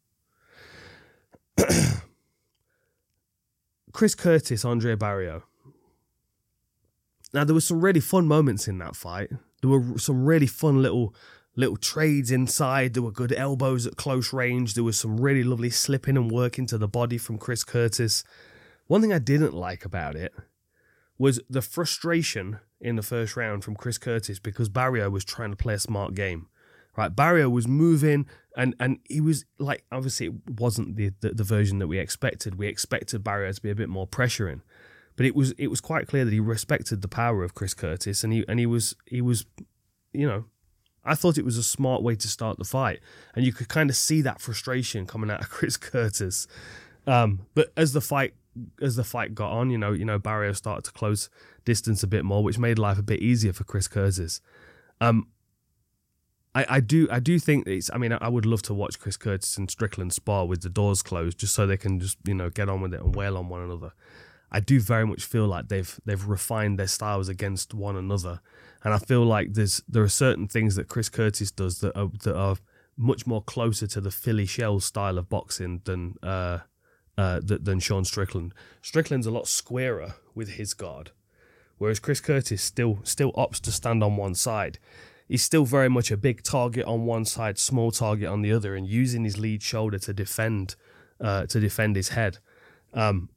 Chris Curtis, Andre Barrio. Now, there were some really fun moments in that fight. There were some really fun little little trades inside. There were good elbows at close range. There was some really lovely slipping and working to the body from Chris Curtis. One thing I didn't like about it was the frustration in the first round from Chris Curtis, because Barrio was trying to play a smart game. Right, Barrio was moving, and, and he was like, obviously it wasn't the, the the version that we expected. We expected Barrio to be a bit more pressuring, but it was it was quite clear that he respected the power of Chris Curtis, and he and he was he was, you know, I thought it was a smart way to start the fight, and you could kind of see that frustration coming out of Chris Curtis. Um, but as the fight as the fight got on, you know, you know, Barrio started to close distance a bit more, which made life a bit easier for Chris Curtis. Um, I, I do I do think it's, I mean, I would love to watch Chris Curtis and Strickland spar with the doors closed, just so they can just, you know, get on with it and wail on one another. I do very much feel like they've they've refined their styles against one another, and I feel like there's there are certain things that Chris Curtis does that are that are much more closer to the Philly Shell style of boxing than uh, uh, than Sean Strickland. Strickland's a lot squarer with his guard, whereas Chris Curtis still still opts to stand on one side. He's still very much a big target on one side, small target on the other, and using his lead shoulder to defend uh, to defend his head. Um,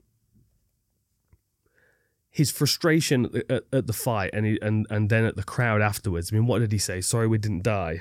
his frustration at the, at, at the fight and, he, and and then at the crowd afterwards. I mean, what did he say? Sorry, we didn't die.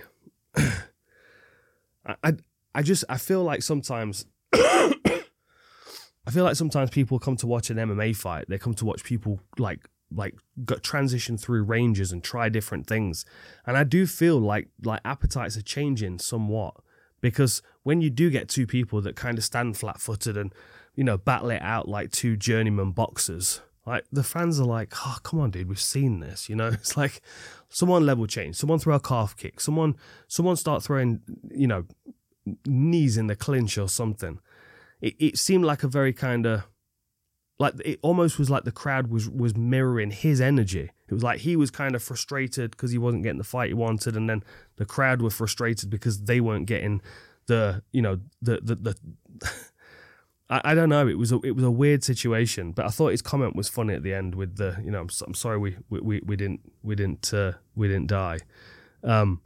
I, I I just I feel like sometimes I feel like sometimes people come to watch an M M A fight. They come to watch people like like got transition through ranges and try different things, and I do feel like like appetites are changing somewhat, because when you do get two people that kind of stand flat-footed and, you know, battle it out like two journeyman boxers Like the fans are like, oh, come on, dude, we've seen this. You know, it's like someone level change, someone throw a calf kick, someone, someone start throwing, you know, knees in the clinch or something. It, it seemed like a very kind of, like it almost was like the crowd was was mirroring his energy. It was like he was kind of frustrated because he wasn't getting the fight he wanted, and then the crowd were frustrated because they weren't getting the, you know, the the the. I, I don't know. It was a, it was a weird situation, but I thought his comment was funny at the end with the, you know, I'm, I'm sorry we we we didn't we didn't uh, we didn't die. Um,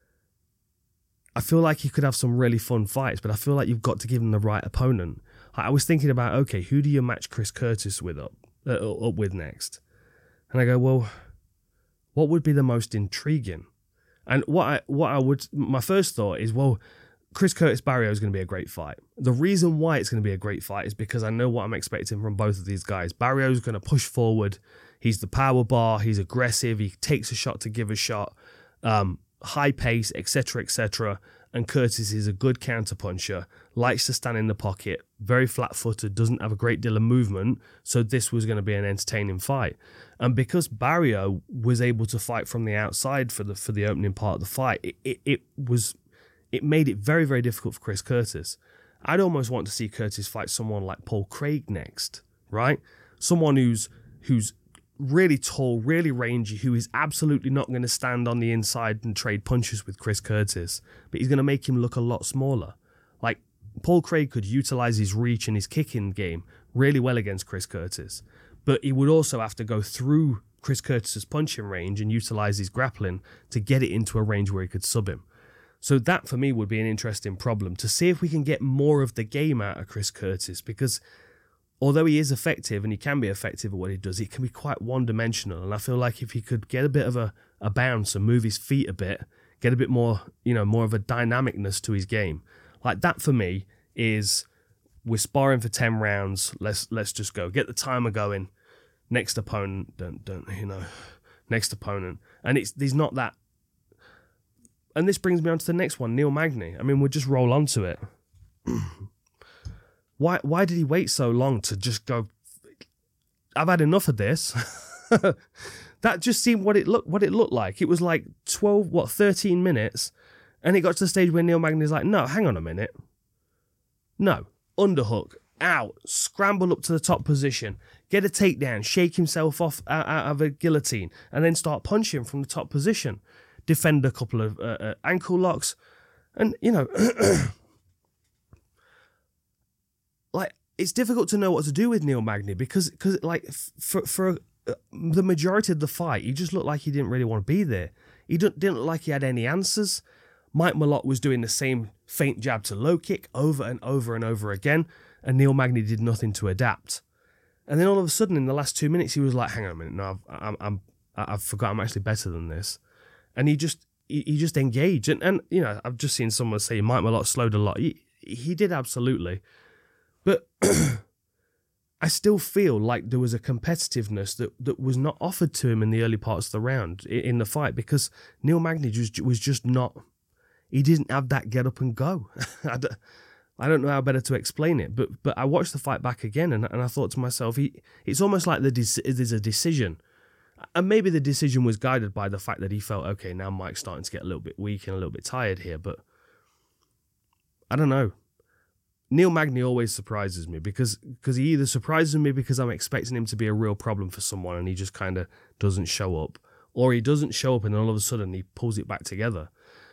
I feel like he could have some really fun fights, but I feel like you've got to give him the right opponent. I was thinking about, okay, who do you match Chris Curtis with up uh, up with next? And I go, well, what would be the most intriguing? And what I what I would my first thought is, well, Chris Curtis Barrio is going to be a great fight. The reason why it's going to be a great fight is because I know what I'm expecting from both of these guys. Barrio's going to push forward. He's the power bar. He's aggressive. He takes a shot to give a shot. Um, high pace, et cetera, et cetera. And Curtis is a good counterpuncher, likes to stand in the pocket, very flat-footed, doesn't have a great deal of movement. So this was going to be an entertaining fight. And because Barrio was able to fight from the outside for the for the opening part of the fight, it, it, it was it made it very, very difficult for Chris Curtis. I'd almost want to see Curtis fight someone like Paul Craig next, right? Someone who's who's really tall, really rangy, who is absolutely not going to stand on the inside and trade punches with Chris Curtis, but he's going to make him look a lot smaller. Like, Paul Craig could utilize his reach and his kicking game really well against Chris Curtis, but he would also have to go through Chris Curtis's punching range and utilize his grappling to get it into a range where he could sub him. So that, for me, would be an interesting problem, to see if we can get more of the game out of Chris Curtis, because although he is effective and he can be effective at what he does, he can be quite one-dimensional. And I feel like if he could get a bit of a, a bounce and move his feet a bit, get a bit more, you know, more of a dynamicness to his game, like that for me is, we're sparring for ten rounds. Let's let's just go. Get the timer going. Next opponent, don't don't you know? Next opponent, and it's he's not that. And this brings me on to the next one, Neil Magny. I mean, we'll just roll on to it. Why why did he wait so long to just go, I've had enough of this? That just seemed what it looked what it looked like. It was like twelve, what, thirteen minutes, and it got to the stage where Neil Magny's like, no, hang on a minute. No. Underhook, out, scramble up to the top position, get a takedown, shake himself off out, out of a guillotine, and then start punching from the top position. Defend a couple of uh, uh, ankle locks, and, you know, like, it's difficult to know what to do with Neil Magny because, because like, for for uh, the majority of the fight, he just looked like he didn't really want to be there. He didn't, didn't look like he had any answers. Mike Malott was doing the same feint jab to low kick over and over and over again, and Neil Magny did nothing to adapt. And then all of a sudden, in the last two minutes, he was like, "Hang on a minute, no, I've, I'm, I'm, I've forgot I'm actually better than this." And he just, he, he just engaged. And, and, you know, I've just seen someone say Mike Malott slowed a lot. He, he did absolutely. But I still feel like there was a competitiveness that, that was not offered to him in the early parts of the round, in, in the fight, because Neil Magny just, was just not, he didn't have that get up and go. I, don't, I don't know how better to explain it, but but I watched the fight back again, and, and I thought to myself, he, it's almost like the there's a decision. And maybe the decision was guided by the fact that he felt, okay, now Mike's starting to get a little bit weak and a little bit tired here, but I don't know. Neil Magny always surprises me because because he either surprises me because I'm expecting him to be a real problem for someone and he just kind of doesn't show up, or he doesn't show up and all of a sudden he pulls it back together.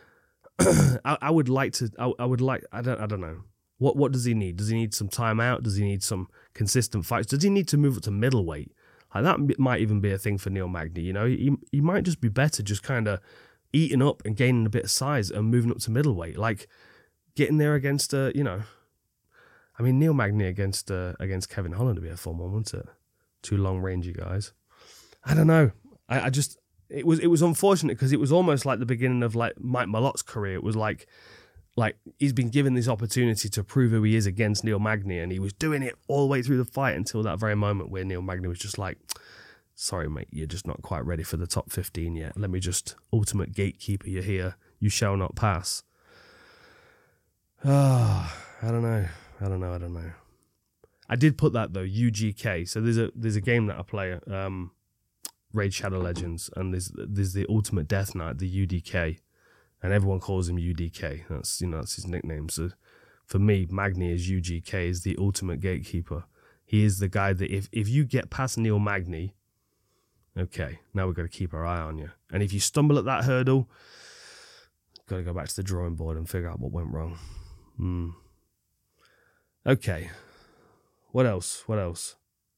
I, I would like to, I, I would like, I don't I don't know. What what does he need? Does he need some time out? Does he need some consistent fights? Does he need to move up to middleweight? Like that might even be a thing for Neil Magny. You know, he he might just be better just kind of eating up and gaining a bit of size and moving up to middleweight, like getting there against uh, you know, I mean Neil Magny against uh, against Kevin Holland would be a fun one, wouldn't it? Two long rangey guys. I don't know. I, I just it was it was unfortunate because it was almost like the beginning of like Mike Malott's career. It was like. Like, he's been given this opportunity to prove who he is against Neil Magny, and he was doing it all the way through the fight until that very moment where Neil Magny was just like, sorry, mate, you're just not quite ready for the top fifteen yet. Let me just, ultimate gatekeeper, you're here. You shall not pass. Ah, oh, I don't know. I don't know. I don't know. I did put that though, U G K. So there's a there's a game that I play, um, Raid Shadow Legends, and there's there's the Ultimate Death Knight, the U D K, and everyone calls him U D K. That's you know that's his nickname. So for me, Magni is U G K, is the ultimate gatekeeper. He is the guy that if if you get past Neil Magny, okay, now we've got to keep our eye on you. And if you stumble at that hurdle, got to go back to the drawing board and figure out what went wrong. Hmm. Okay. What else? What else?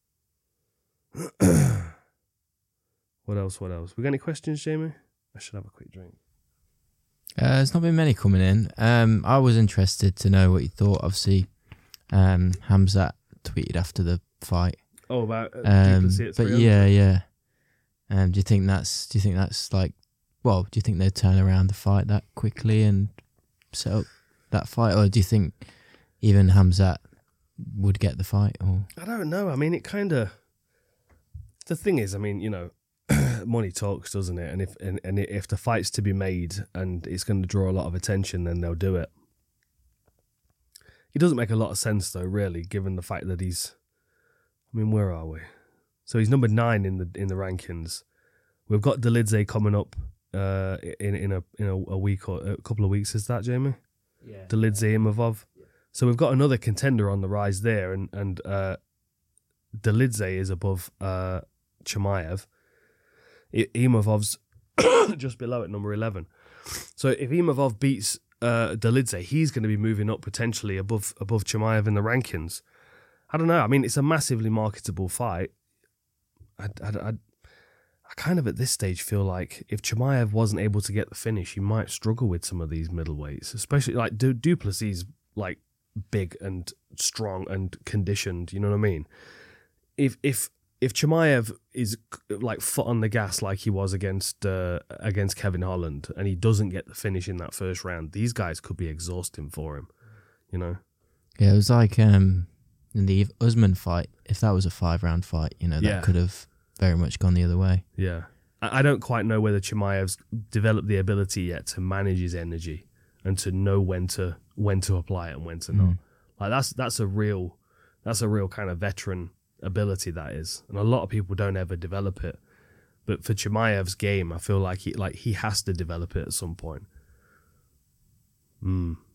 What else? What else? We got any questions, Jamie? I should have a quick drink. Uh, there's not been many coming in. Um, I was interested to know what you thought. Obviously, um, Khamzat tweeted after the fight. Oh, about uh, um, Duplessis at but three hundred? yeah, yeah. Um, do you think that's? Do you think that's like? Well, do you think they'd turn around the fight that quickly and set up that fight, or do you think even Khamzat would get the fight? Or I don't know. I mean, it kind of. The thing is, I mean, you know, money talks, doesn't it? And if and, and if the fight's to be made and it's going to draw a lot of attention, then they'll do it. It doesn't make a lot of sense, though, really, given the fact that he's. I mean, where are we? So he's number nine in the in the rankings. We've got Dolidze coming up uh, in in a in a, a week or a couple of weeks. Is that Jamie? yeah, Dolidze Imavov. Yeah. So we've got another contender on the rise there, and and uh, Dolidze is above uh, Chimaev. I- Imavov's just below at number eleven. So if Imavov beats uh, Dolidze, he's going to be moving up potentially above above Chimaev in the rankings. I don't know. I mean, it's a massively marketable fight. I, I, I, I kind of at this stage feel like if Chimaev wasn't able to get the finish, he might struggle with some of these middleweights, especially like du- Duplessis, like big and strong and conditioned. You know what I mean? If if if Chimaev is like foot on the gas like he was against uh, against Kevin Holland, and he doesn't get the finish in that first round, these guys could be exhausting for him. You know? yeah. It was like um, in the Usman fight. If that was a five-round fight, you know, that Yeah. could have very much gone the other way. Yeah. I I don't quite know whether Chimaev's developed the ability yet to manage his energy and to know when to when to apply it and when to not. Mm. Like that's that's a real that's a real kind of veteran ability, that is. And a lot of people don't ever develop it. But for Chimaev's game, I feel like he like he has to develop it at some point. Mm.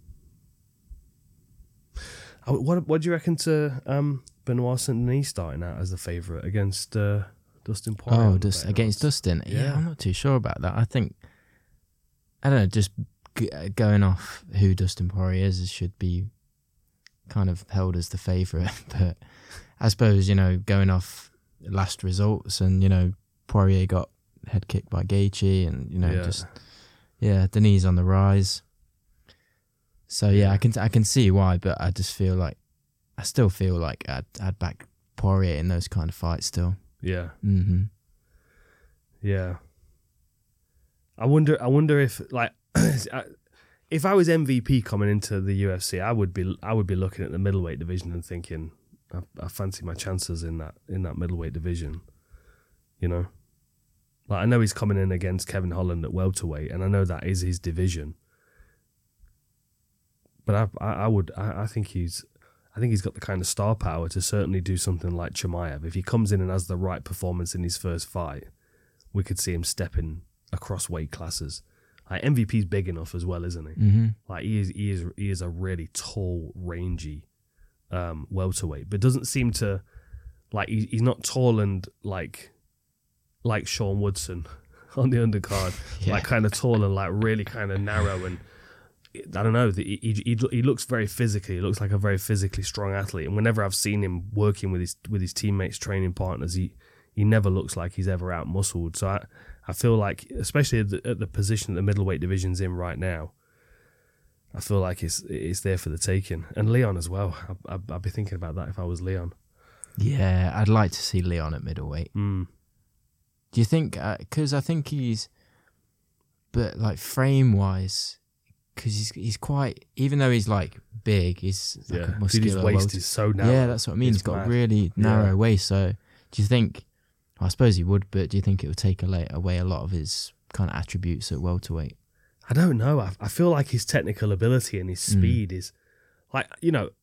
What what do you reckon to um, Benoit Saint Denis starting out as the favourite against uh, Dustin Poirier? Oh, just against Dustin? Yeah. Yeah. I'm not too sure about that. I think, I don't know, just g- going off who Dustin Poirier is, should be kind of held as the favourite. But I suppose, you know, going off last results and, you know, Poirier got head kicked by Gaethje and, you know, Yeah. just, yeah, Denis on the rise. So, yeah, Yeah. I can I can see why, but I just feel like, I still feel like I'd, I'd back Poirier in those kind of fights still. Yeah. Mm-hmm. Yeah. I wonder. I wonder if like, if I was M V P coming into the U F C, I would be. I would be looking at the middleweight division and thinking, I, I fancy my chances in that in that middleweight division. You know, like I know he's coming in against Kevin Holland at welterweight, and I know that is his division. But I, I, I would. I, I think he's. I think he's got the kind of star power to certainly do something like Chimaev. If he comes in and has the right performance in his first fight, we could see him stepping across weight classes. Like M V P's big enough as well, isn't he? Mm-hmm. Like he is, he is, he is a really tall, rangy um, welterweight, but doesn't seem to like he, he's not tall and like like Sean Woodson on the undercard, Yeah. like kind of tall and like really kind of narrow and. I don't know. He, he he he looks very physical. He looks like a very physically strong athlete. And whenever I've seen him working with his with his teammates, training partners, he, he never looks like he's ever out muscled. So I, I feel like, especially at the, at the position that the middleweight division's in right now, I feel like it's it's there for the taking. And Leon as well. I, I, I'd be thinking about that if I was Leon. Yeah, I'd like to see Leon at middleweight. Mm. Do you think, because uh, I think he's, but like frame-wise, because he's he's quite, even though he's like big, he's like Yeah. a Dude, muscular. his waist welter- is so narrow. Yeah, that's what I mean. It's he's got mad. a really narrow Yeah. waist. So do you think, I suppose he would, but do you think it would take away, away a lot of his kind of attributes at welterweight? I don't know. I, I feel like his technical ability and his speed mm. is like, you know,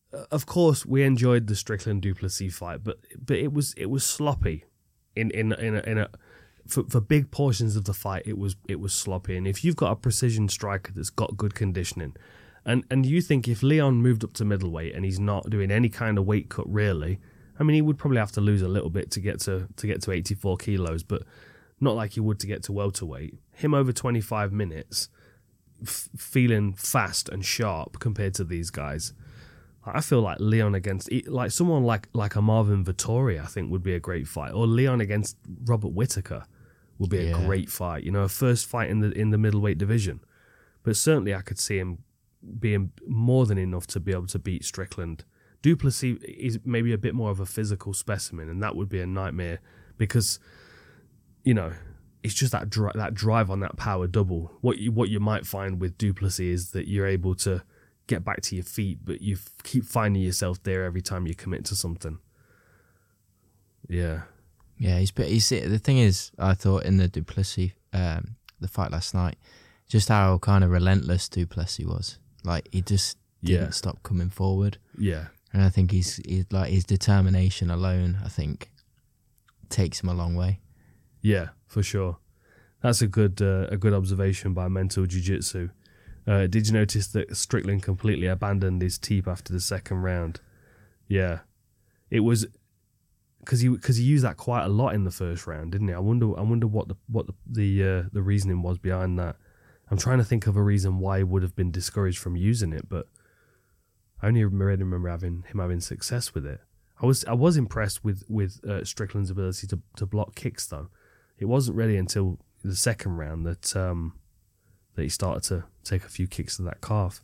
of course, we enjoyed the Strickland Duplessis fight, but but it was it was sloppy. In in in a, in a for, for big portions of the fight, it was it was sloppy. And if you've got a precision striker that's got good conditioning, and and you think if Leon moved up to middleweight and he's not doing any kind of weight cut really, I mean, he would probably have to lose a little bit to get to to get to eighty-four kilos, but not like he would to get to welterweight. Him over twenty-five minutes, f- feeling fast and sharp compared to these guys. I feel like Leon against, like someone like like a Marvin Vettori, I think would be a great fight. Or Leon against Robert Whittaker would be Yeah. a great fight. You know, a first fight in the in the middleweight division. But certainly I could see him being more than enough to be able to beat Strickland. Duplessis is maybe a bit more of a physical specimen, and that would be a nightmare because, you know, it's just that dri- that drive on that power double. What you what you might find with Duplessis is that you're able to get back to your feet, but you f- keep finding yourself there every time you commit to something. Yeah. Yeah, he's but he's the thing is, I thought in the Duplessis um, the fight last night, just how kind of relentless Duplessis was. Like he just didn't Yeah. stop coming forward, Yeah. and I think he's, he's like his determination alone, I think, takes him a long way. Yeah, for sure. That's a good uh, a good observation by Mental Jiu-Jitsu. Uh, did you notice that Strickland completely abandoned his teep after the second round? Yeah. It was because he because he used that quite a lot in the first round, didn't he? I wonder I wonder what the what the the, uh, the reasoning was behind that. I'm trying to think of a reason why he would have been discouraged from using it, but I only really remember having him having success with it. I was I was impressed with with uh, Strickland's ability to to block kicks, though. It wasn't really until the second round that um, that he started to take a few kicks to that calf.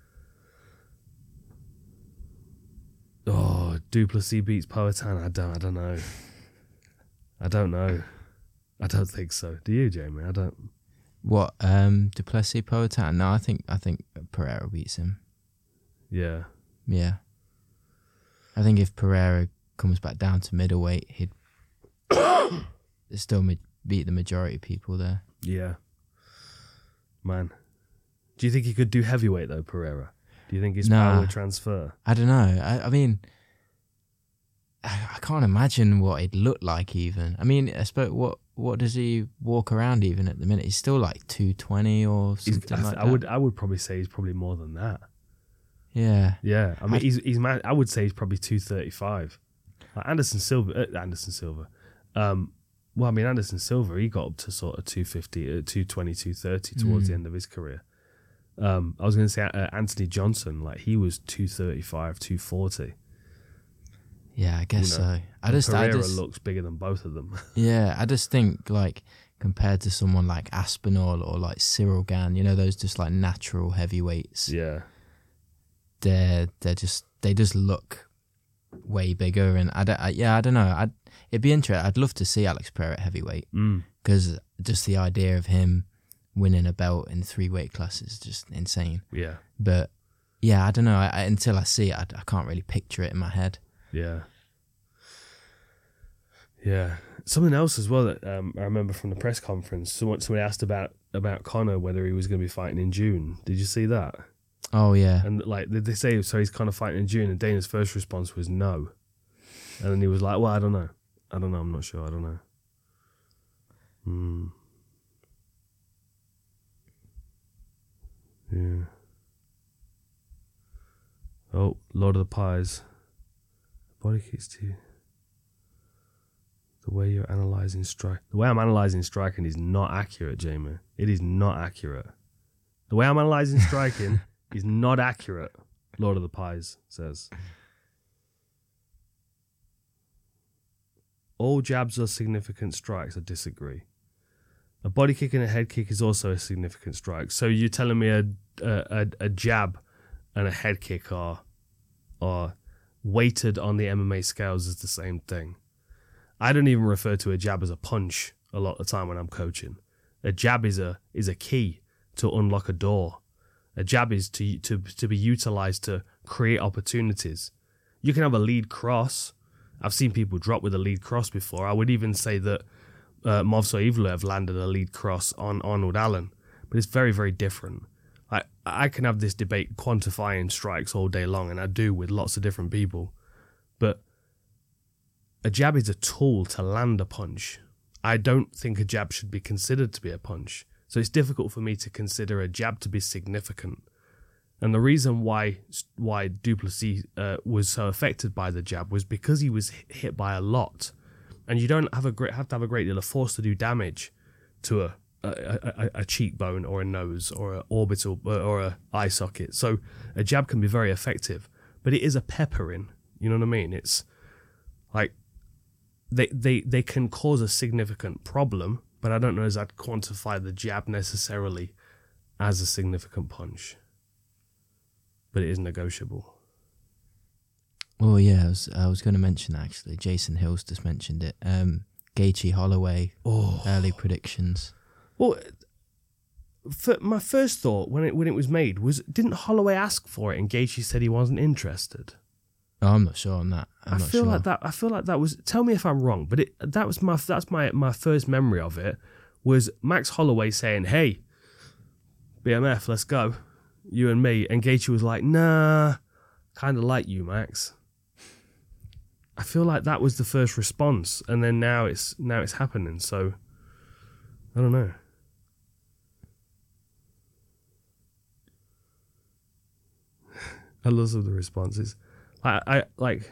Oh, Duplessis beats Poatan. I don't. I don't know. I don't know. I don't think so. Do you, Jamie? I don't. What um, Duplessis Poatan? No, I think I think Pereira beats him. Yeah. Yeah, I think if Pereira comes back down to middleweight, he'd still ma- beat the majority of people there. Yeah. Man. Do you think he could do heavyweight, though, Pereira? Do you think his Nah. power would transfer? I don't know. I, I mean, I, I can't imagine what he'd look like even. I mean, I suppose what what does he walk around even at the minute? He's still like two twenty or He's, something I, th- like I that. would I would probably say he's probably more than that. Yeah. Yeah, I mean, I- he's he's man. I would say he's probably two thirty five. Like Anderson Silva, uh, Anderson Silva. Um, well, I mean, Anderson Silva, he got up to sort of two fifty, uh, two twenty, two thirty towards Mm. the end of his career. Um, I was going to say uh, Anthony Johnson, like he was two thirty five, two forty. Yeah, I guess You know, so. I just, I Pereira just, looks bigger than both of them. yeah, I just think like compared to someone like Aspinall or like Cyril Gann, you know, those just like natural heavyweights. Yeah, They're they're just they just look way bigger, and I don't, I, yeah, I don't know. I'd it'd be interesting. I'd love to see Alex Pereira at heavyweight mm. because just the idea of him winning a belt in three weight classes is just insane. yeah, But yeah, I don't know. I, I, until I see it, I, I can't really picture it in my head. yeah, yeah. Something else as well that um, I remember from the press conference. Someone somebody asked about about Conor whether he was going to be fighting in June. Did you see that? Oh yeah, And like, did they say, so he's kind of fighting in June? And Dana's first response was no. And then he was like, well, I don't know. I don't know. I'm not sure. I don't know. Hmm. Yeah. Oh, Lord of the Pies. Body kicks to you. The way you're analysing strike. The way I'm analysing striking is not accurate, Jamie. It is not accurate. The way I'm analysing striking is not accurate, Lord of the Pies says. All jabs are significant strikes. I disagree. A body kick and a head kick is also a significant strike. So you're telling me a a, a jab and a head kick are are weighted on the M M A scales as the same thing. I don't even refer to a jab as a punch a lot of the time when I'm coaching. A jab is a is a key to unlock a door. A jab is to to to be utilized to create opportunities. You can have a lead cross. I've seen people drop with a lead cross before. I would even say that uh, Movsar Evloev landed a lead cross on Arnold Allen, but it's very, very different. I I can have this debate quantifying strikes all day long, and I do with lots of different people. But a jab is a tool to land a punch. I don't think a jab should be considered to be a punch. So it's difficult for me to consider a jab to be significant. And the reason why why Du Plessis uh, was so affected by the jab was because he was hit by a lot. And you don't have a great have to have a great deal of force to do damage to a a, a, a cheekbone or a nose or an orbital or a eye socket. So a jab can be very effective, but it is a peppering. You know what I mean? It's like they they they can cause a significant problem, but I don't know as I'd quantify the jab necessarily as a significant punch. But it is negotiable. Well, yeah, I was, I was going to mention that actually. Jason Hill's just mentioned it. Um, Gaethje Holloway, oh. early predictions. Well, for my first thought when it when it was made was, didn't Holloway ask for it and Gaethje said he wasn't interested? Oh, I'm not sure on that. I'm I not feel sure. like that. I feel like that was. Tell me if I'm wrong, but it that was my that's my my first memory of it was Max Holloway saying, "Hey, B M F, let's go, you and me," and Gaethje was like, "Nah, kind of like you, Max." I feel like that was the first response, and then now it's now it's happening. So I don't know. I love some of the responses. I, I like.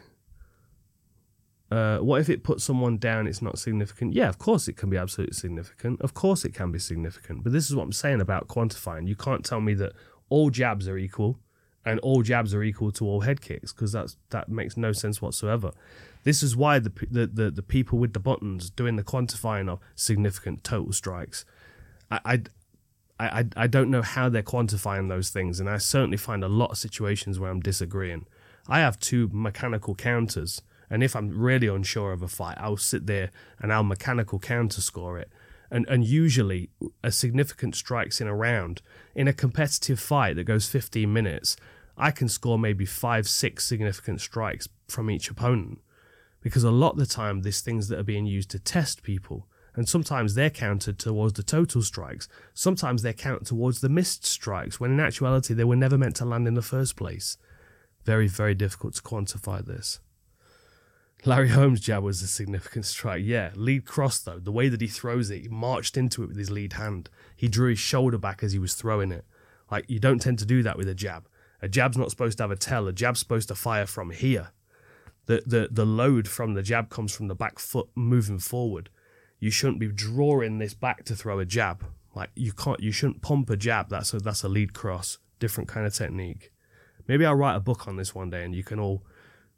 Uh, what if it puts someone down? It's not significant. Yeah, of course it can be absolutely significant. Of course it can be significant. But this is what I'm saying about quantifying. You can't tell me that all jabs are equal and all jabs are equal to all head kicks, because that's that makes no sense whatsoever. This is why the, the the the people with the buttons doing the quantifying of significant total strikes, I, I I I don't know how they're quantifying those things, and I certainly find a lot of situations where I'm disagreeing. I have two mechanical counters, and if I'm really unsure of a fight, I'll sit there and I'll mechanical counter score it. And and usually a significant strikes in a round. In a competitive fight that goes fifteen minutes, I can score maybe five, six significant strikes from each opponent. Because a lot of the time, there's things that are being used to test people. And sometimes they're counted towards the total strikes. Sometimes they're counted towards the missed strikes, when in actuality, they were never meant to land in the first place. Very, very difficult to quantify this. Larry Holmes' jab was a significant strike. Yeah, lead cross though. The way that he throws it, he marched into it with his lead hand. He drew his shoulder back as he was throwing it. Like, you don't tend to do that with a jab. A jab's not supposed to have a tell. A jab's supposed to fire from here. The the the load from the jab comes from the back foot moving forward. You shouldn't be drawing this back to throw a jab. Like, you can't. You shouldn't pump a jab. That's a that's a lead cross. Different kind of technique. Maybe I'll write a book on this one day, and you can all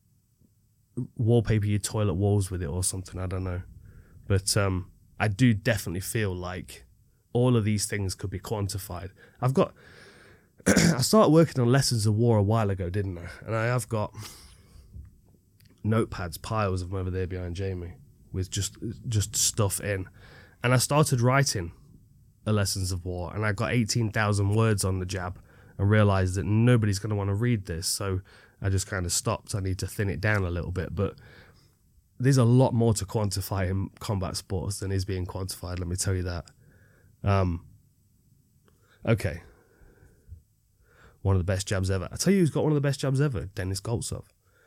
wallpaper your toilet walls with it or something. I don't know, but um, I do definitely feel like all of these things could be quantified. I've got. I started working on Lessons of War a while ago, didn't I? And I have got notepads, piles of them over there behind Jamie, with just just stuff in. And I started writing a Lessons of War, and I got eighteen thousand words on the jab, and realised that nobody's going to want to read this, so I just kind of stopped. I need to thin it down a little bit, but there's a lot more to quantify in combat sports than is being quantified, let me tell you that. Um, okay. One of the best jabs ever. I tell you who's got one of the best jabs ever, Denis Goltsov.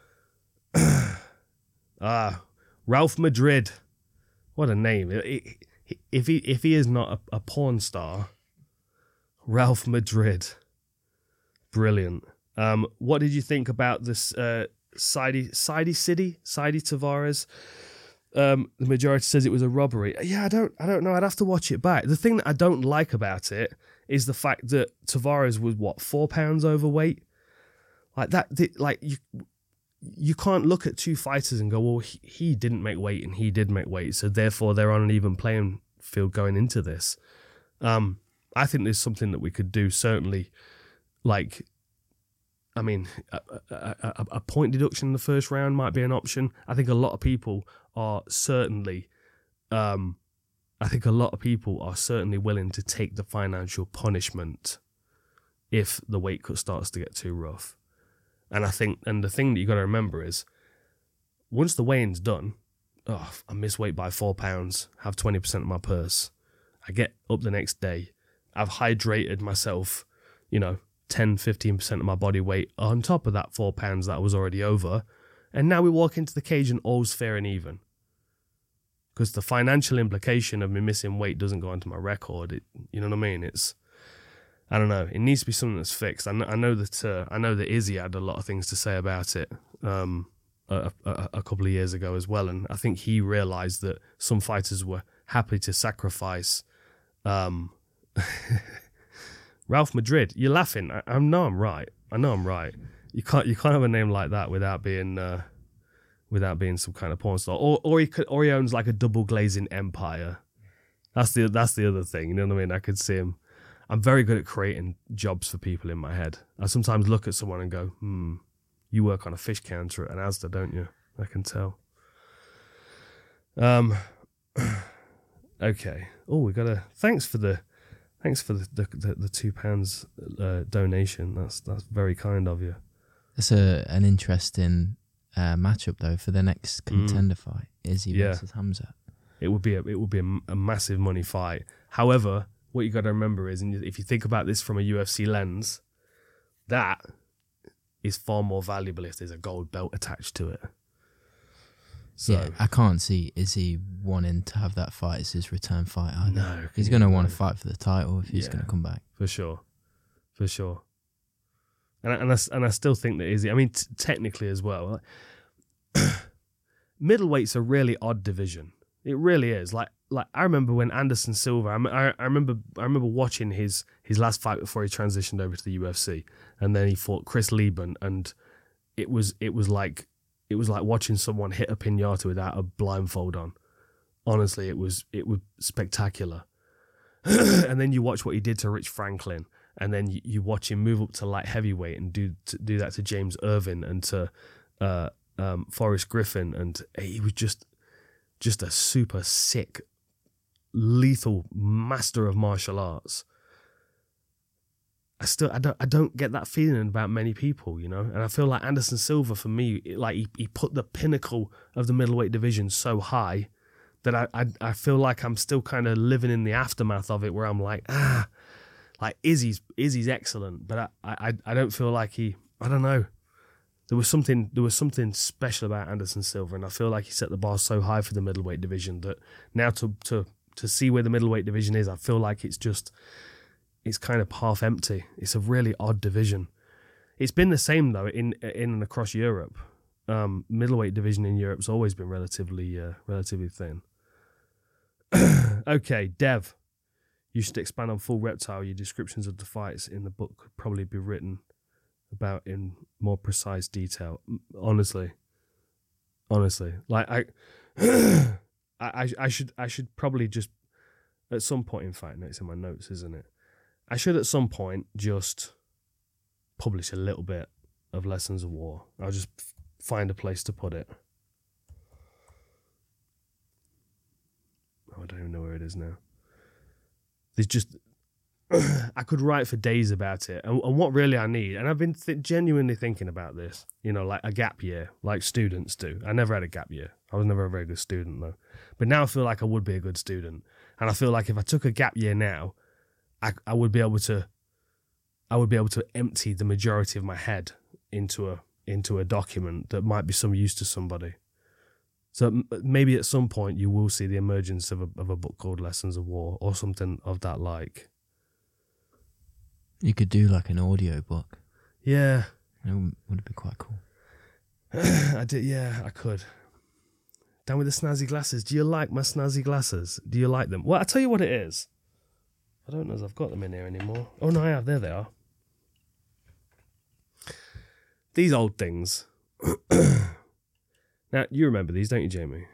ah, Ralph Madrid. What a name. If he if he is not a, a porn star, Ralph Madrid. Brilliant. Um, what did you think about this uh, Saidi Saidi City? Saidi Tavares? Um, the majority says it was a robbery. Yeah, I don't I don't know. I'd have to watch it back. The thing that I don't like about it is the fact that Tavares was, what, four pounds overweight? Like that, like you you can't look at two fighters and go, well, he, he didn't make weight and he did make weight, so therefore they're on an even playing field going into this. Um, I think there's something that we could do, certainly, like, I mean, a, a, a, a point deduction in the first round might be an option. I think a lot of people are certainly, um, I think a lot of people are certainly willing to take the financial punishment if the weight cut starts to get too rough. And I think, and the thing that you got to remember is, once the weigh-in's done, oh, I miss weight by four pounds, have twenty percent of my purse. I get up the next day, I've hydrated myself, you know, ten, fifteen percent of my body weight on top of that four pounds that I was already over. And now we walk into the cage and all's fair and even. Because the financial implication of me missing weight doesn't go onto my record. It, you know what I mean? It's, I don't know. It needs to be something that's fixed. I know, I know that uh, I know that Izzy had a lot of things to say about it um, a, a, a couple of years ago as well. And I think he realised that some fighters were happy to sacrifice um, Ralph Madrid. You're laughing. I, I know I'm right. I know I'm right. You can't you can't have a name like that without being uh, without being some kind of porn star. Or or he could, or he owns like a double glazing empire. That's the that's the other thing. You know what I mean? I could see him. I'm very good at creating jobs for people in my head. I sometimes look at someone and go, hmm, you work on a fish counter at an Asda, don't you? I can tell. Um. Okay. Oh, we got a thanks for the thanks for the the, the, the two pounds uh, donation. That's that's very kind of you. It's a an interesting uh, matchup though for the next contender mm. fight. Izzy yeah. versus Hamza. It would be a, it would be a, a massive money fight. However, what you got to remember is, and if you think about this from a U F C lens, that is far more valuable if there's a gold belt attached to it. So, yeah, I can't see Izzy wanting to have that fight as his return fight either. No, he's going to want to fight for the title if he's yeah, going to come back. For sure, for sure. And I, and I, and I still think that Izzy, I mean, t- technically as well, middleweight's a really odd division. It really is. Like, like I remember when Anderson Silva, I, I, I remember, I remember watching his his last fight before he transitioned over to the U F C, and then he fought Chris Lieben, and it was it was like it was like watching someone hit a piñata without a blindfold on. Honestly, it was it was spectacular. And then you watch what he did to Rich Franklin, and then you, you watch him move up to light heavyweight and do to do that to James Irvin and to uh, um, Forrest Griffin, and he was just. Just a super sick, lethal master of martial arts. I still, I don't, I don't get that feeling about many people, you know. And I feel like Anderson Silva, for me, like he, he put the pinnacle of the middleweight division so high that I, I, I feel like I'm still kind of living in the aftermath of it, where I'm like, ah, like Izzy's, Izzy's excellent, but I, I, I don't feel like he, I don't know. There was something there was something special about Anderson Silva, and I feel like he set the bar so high for the middleweight division that now to to to see where the middleweight division is, I feel like it's just it's kind of half empty. It's a really odd division. It's been the same though in in and across Europe. Um, middleweight division in Europe's always been relatively uh, relatively thin. Okay, Dev, you should expand on Full Reptile. Your descriptions of the fights in the book could probably be written about in more precise detail. Honestly, honestly, like I, I, I should, I should probably just at some point. In fact, no, it's in my notes, isn't it? I should at some point just publish a little bit of Lessons of War. I'll just find a place to put it. Oh, I don't even know where it is now. There's just. I could write for days about it, and, and what really I need, and I've been th- genuinely thinking about this, you know, like a gap year, like students do. I never had a gap year. I was never a very good student, though. But now I feel like I would be a good student, and I feel like if I took a gap year now, I, I would be able to, I would be able to empty the majority of my head into a into a document that might be some use to somebody. So m- maybe at some point you will see the emergence of a of a book called Lessons of War or something of that like. You could do like an audio book. Yeah. It would, would be quite cool. I did, yeah, I could. Down with the snazzy glasses. Do you like my snazzy glasses? Do you like them? Well, I'll tell you what it is. I don't know if I've got them in here anymore. Oh, no, I have. There they are. These old things. Now, you remember these, don't you, Jamie?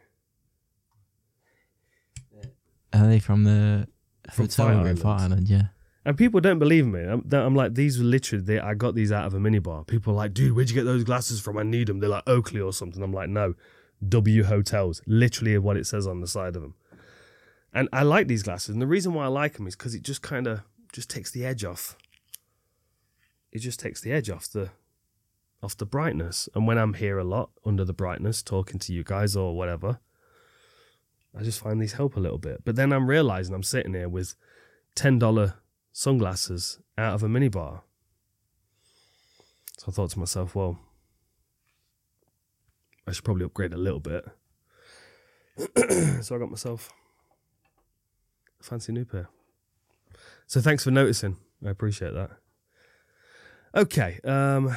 Are they from the From hotel Fire in Island. Fire Island? Yeah. And people don't believe me. I'm, I'm like, these were literally, they, I got these out of a minibar. People are like, dude, where'd you get those glasses from? I need them. They're like Oakley or something. I'm like, no, W Hotels. Literally what it says on the side of them. And I like these glasses. And the reason why I like them is because it just kind of just takes the edge off. It just takes the edge off the off the brightness. And when I'm here a lot under the brightness, talking to you guys or whatever, I just find these help a little bit. But then I'm realizing I'm sitting here with ten dollars sunglasses out of a minibar. So I thought to myself, well, I should probably upgrade a little bit. So I got myself a fancy new pair. So thanks for noticing. I appreciate that. Okay. Um,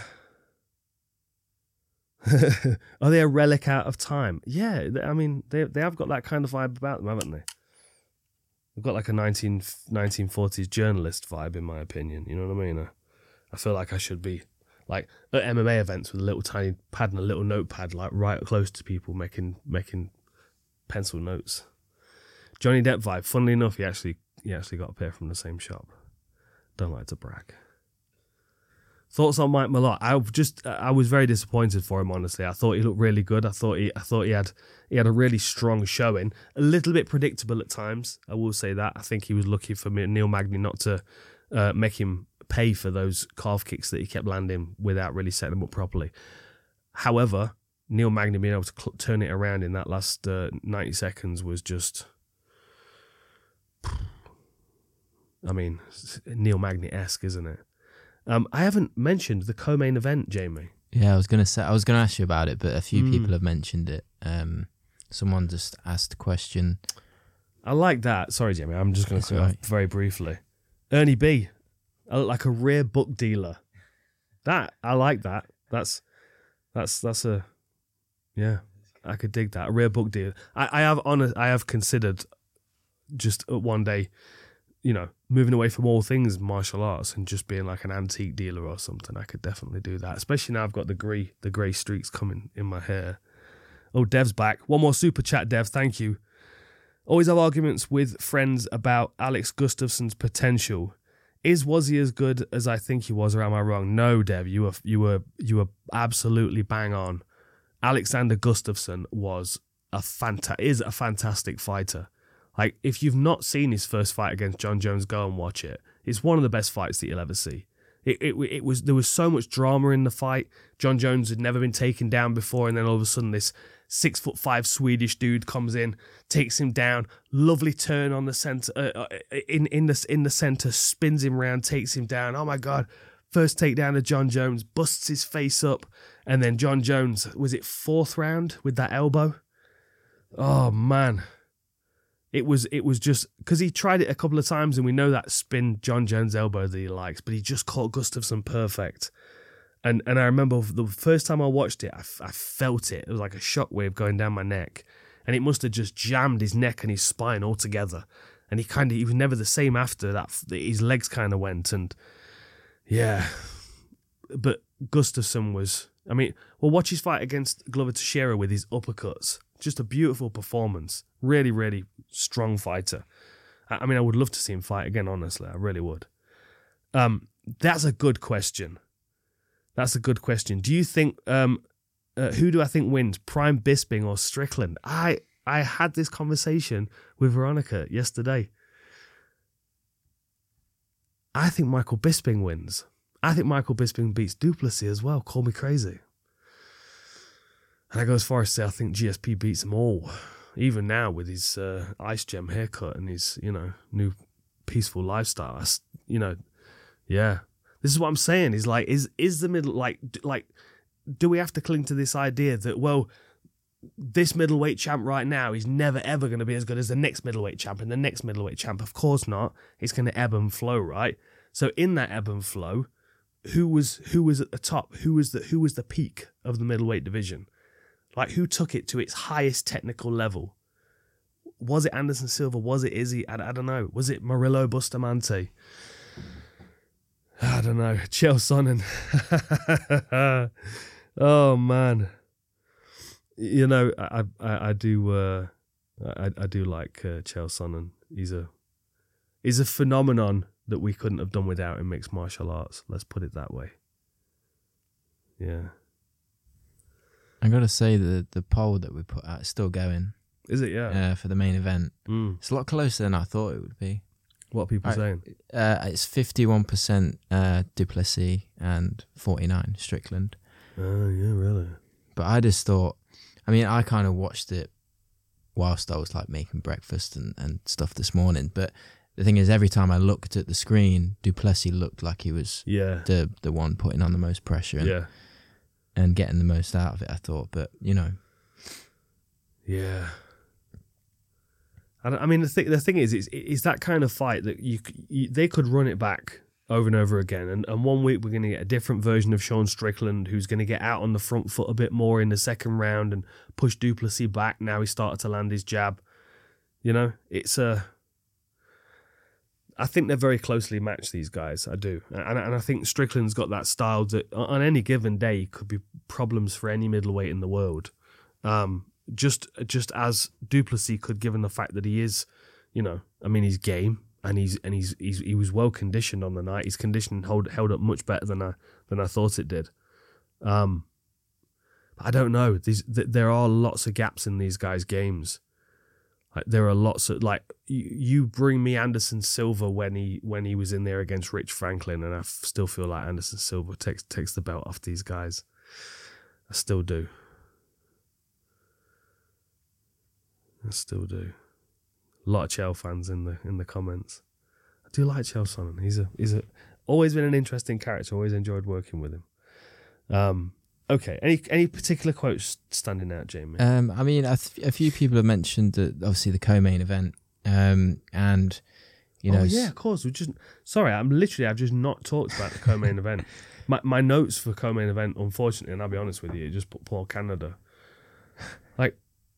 are they a relic out of time? Yeah, I mean, they they have got that kind of vibe about them, haven't they? They've got like a nineteen, nineteen forties journalist vibe, in my opinion. You know what I mean? I, I feel like I should be like at M M A events with a little tiny pad and a little notepad, like right close to people, making making pencil notes. Johnny Depp vibe. Funnily enough, he actually he actually got a pair from the same shop. Don't like to brag. Thoughts on Mike Malott? I just I was very disappointed for him, honestly. I thought he looked really good. I thought he I thought he had he had a really strong showing. A little bit predictable at times, I will say that. I think he was lucky for Neil Magny not to uh, make him pay for those calf kicks that he kept landing without really setting them up properly. However, Neil Magny being able to cl- turn it around in that last uh, ninety seconds was just, I mean, Neil Magny-esque, isn't it? Um, I haven't mentioned the co-main event, Jamie. Yeah, I was gonna say I was gonna ask you about it, but a few Mm. people have mentioned it. Um, someone just asked a question. I like that. Sorry, Jamie. I'm just going to It's say all right. very briefly. Ernie B, I look like a rare book dealer. That I like that. That's that's that's a yeah. I could dig that. A rare book dealer. I, I have honest. I have considered just one day, you know, moving away from all things martial arts and just being like an antique dealer or something. I could definitely do that, especially now I've got the grey the grey streaks coming in my hair. Oh, Dev's back. One more super chat, Dev. Thank you. Always have arguments with friends about Alex Gustafsson's potential. Is was he as good as I think he was, or am I wrong? No, Dev, you were you were you were absolutely bang on. Alexander Gustafsson was a fanta- is a fantastic fighter. Like, if you've not seen his first fight against John Jones, go and watch it. It's one of the best fights that you'll ever see. It, it, it was there was so much drama in the fight. John Jones had never been taken down before, and then all of a sudden this six foot five Swedish dude comes in, takes him down. Lovely turn on the center, uh, in in the in the center, spins him round, takes him down. Oh my God! First takedown of John Jones, busts his face up, and then John Jones, was it fourth round with that elbow? Oh man. It was it was just because he tried it a couple of times, and we know that spin John Jones elbow that he likes, but he just caught Gustafsson perfect. And and I remember the first time I watched it, I, I felt it. It was like a shockwave going down my neck, and it must have just jammed his neck and his spine all together. And he kind of he was never the same after that. His legs kind of went, and yeah. But Gustafsson was. I mean, well, watch his fight against Glover Teixeira with his uppercuts. Just a beautiful performance. Really, really strong fighter. I mean, I would love to see him fight again, honestly. I really would. Um, that's a good question. That's a good question. Do you think, um, uh, who do I think wins, Prime Bisping or Strickland? I, I had this conversation with Veronica yesterday. I think Michael Bisping wins. I think Michael Bisping beats Duplessis as well. Call me crazy. And I go as far as to say I think G S P beats them all. Even now with his uh, Ice Gem haircut and his, you know, new peaceful lifestyle. I, you know, yeah. This is what I'm saying. Is like, is is the middle, like, like, do we have to cling to this idea that, well, this middleweight champ right now is never ever going to be as good as the next middleweight champ and the next middleweight champ? Of course not. It's going to ebb and flow, right? So in that ebb and flow, who was who was at the top? Who was the who was the peak of the middleweight division? Like, who took it to its highest technical level? Was it Anderson Silva? Was it Izzy? I, I don't know. Was it Murillo Bustamante? I don't know. Chael Sonnen. Oh, man. You know, I I, I do uh, I, I do like uh, Chael Sonnen. He's a, he's a phenomenon that we couldn't have done without in mixed martial arts. Let's put it that way. Yeah. I got to say that the poll that we put out is still going. Is it? Yeah. Uh, for the main event. Mm. It's a lot closer than I thought it would be. What are people I, saying? Uh, it's fifty-one percent uh, Duplessis and forty-nine Strickland. Oh, yeah, really? But I just thought, I mean, I kind of watched it whilst I was like making breakfast and, and stuff this morning. But the thing is, every time I looked at the screen, Duplessis looked like he was Yeah. the the one putting on the most pressure and, Yeah. and getting the most out of it, I thought. But, you know. Yeah. I, don't- I mean, the thing, the thing is, it's, it's that kind of fight that you, c- you they could run it back over and over again. And, and one week we're going to get a different version of Sean Strickland, who's going to get out on the front foot a bit more in the second round and push Duplessis back. Now he started to land his jab. You know, it's a... I think they're very closely matched, these guys. I do. And, and I think Strickland's got that style that on any given day could be problems for any middleweight in the world. Um, just just as Duplessis could, given the fact that he is, you know, I mean, he's game and he's and he's, he's he was well conditioned on the night. His conditioning hold, held up much better than I than I thought it did. Um, I don't know. These th- there are lots of gaps in these guys' games. Like there are lots of like you, you bring me Anderson Silva when he when he was in there against Rich Franklin, and I f- still feel like Anderson Silva takes takes the belt off these guys. I still do. I still do. A lot of Chael fans in the in the comments. I do like Chael Sonnen. He's a he's a always been an interesting character. Always enjoyed working with him. Um. Okay. Any any particular quotes standing out, Jamie? Um, I mean, a, th- a few people have mentioned that obviously the co-main event, um, and you know, oh yeah, of course. We just sorry, I'm literally I've just not talked about the co-main event. My my notes for co-main event, unfortunately, and I'll be honest with you, just put Paul Canada. Like,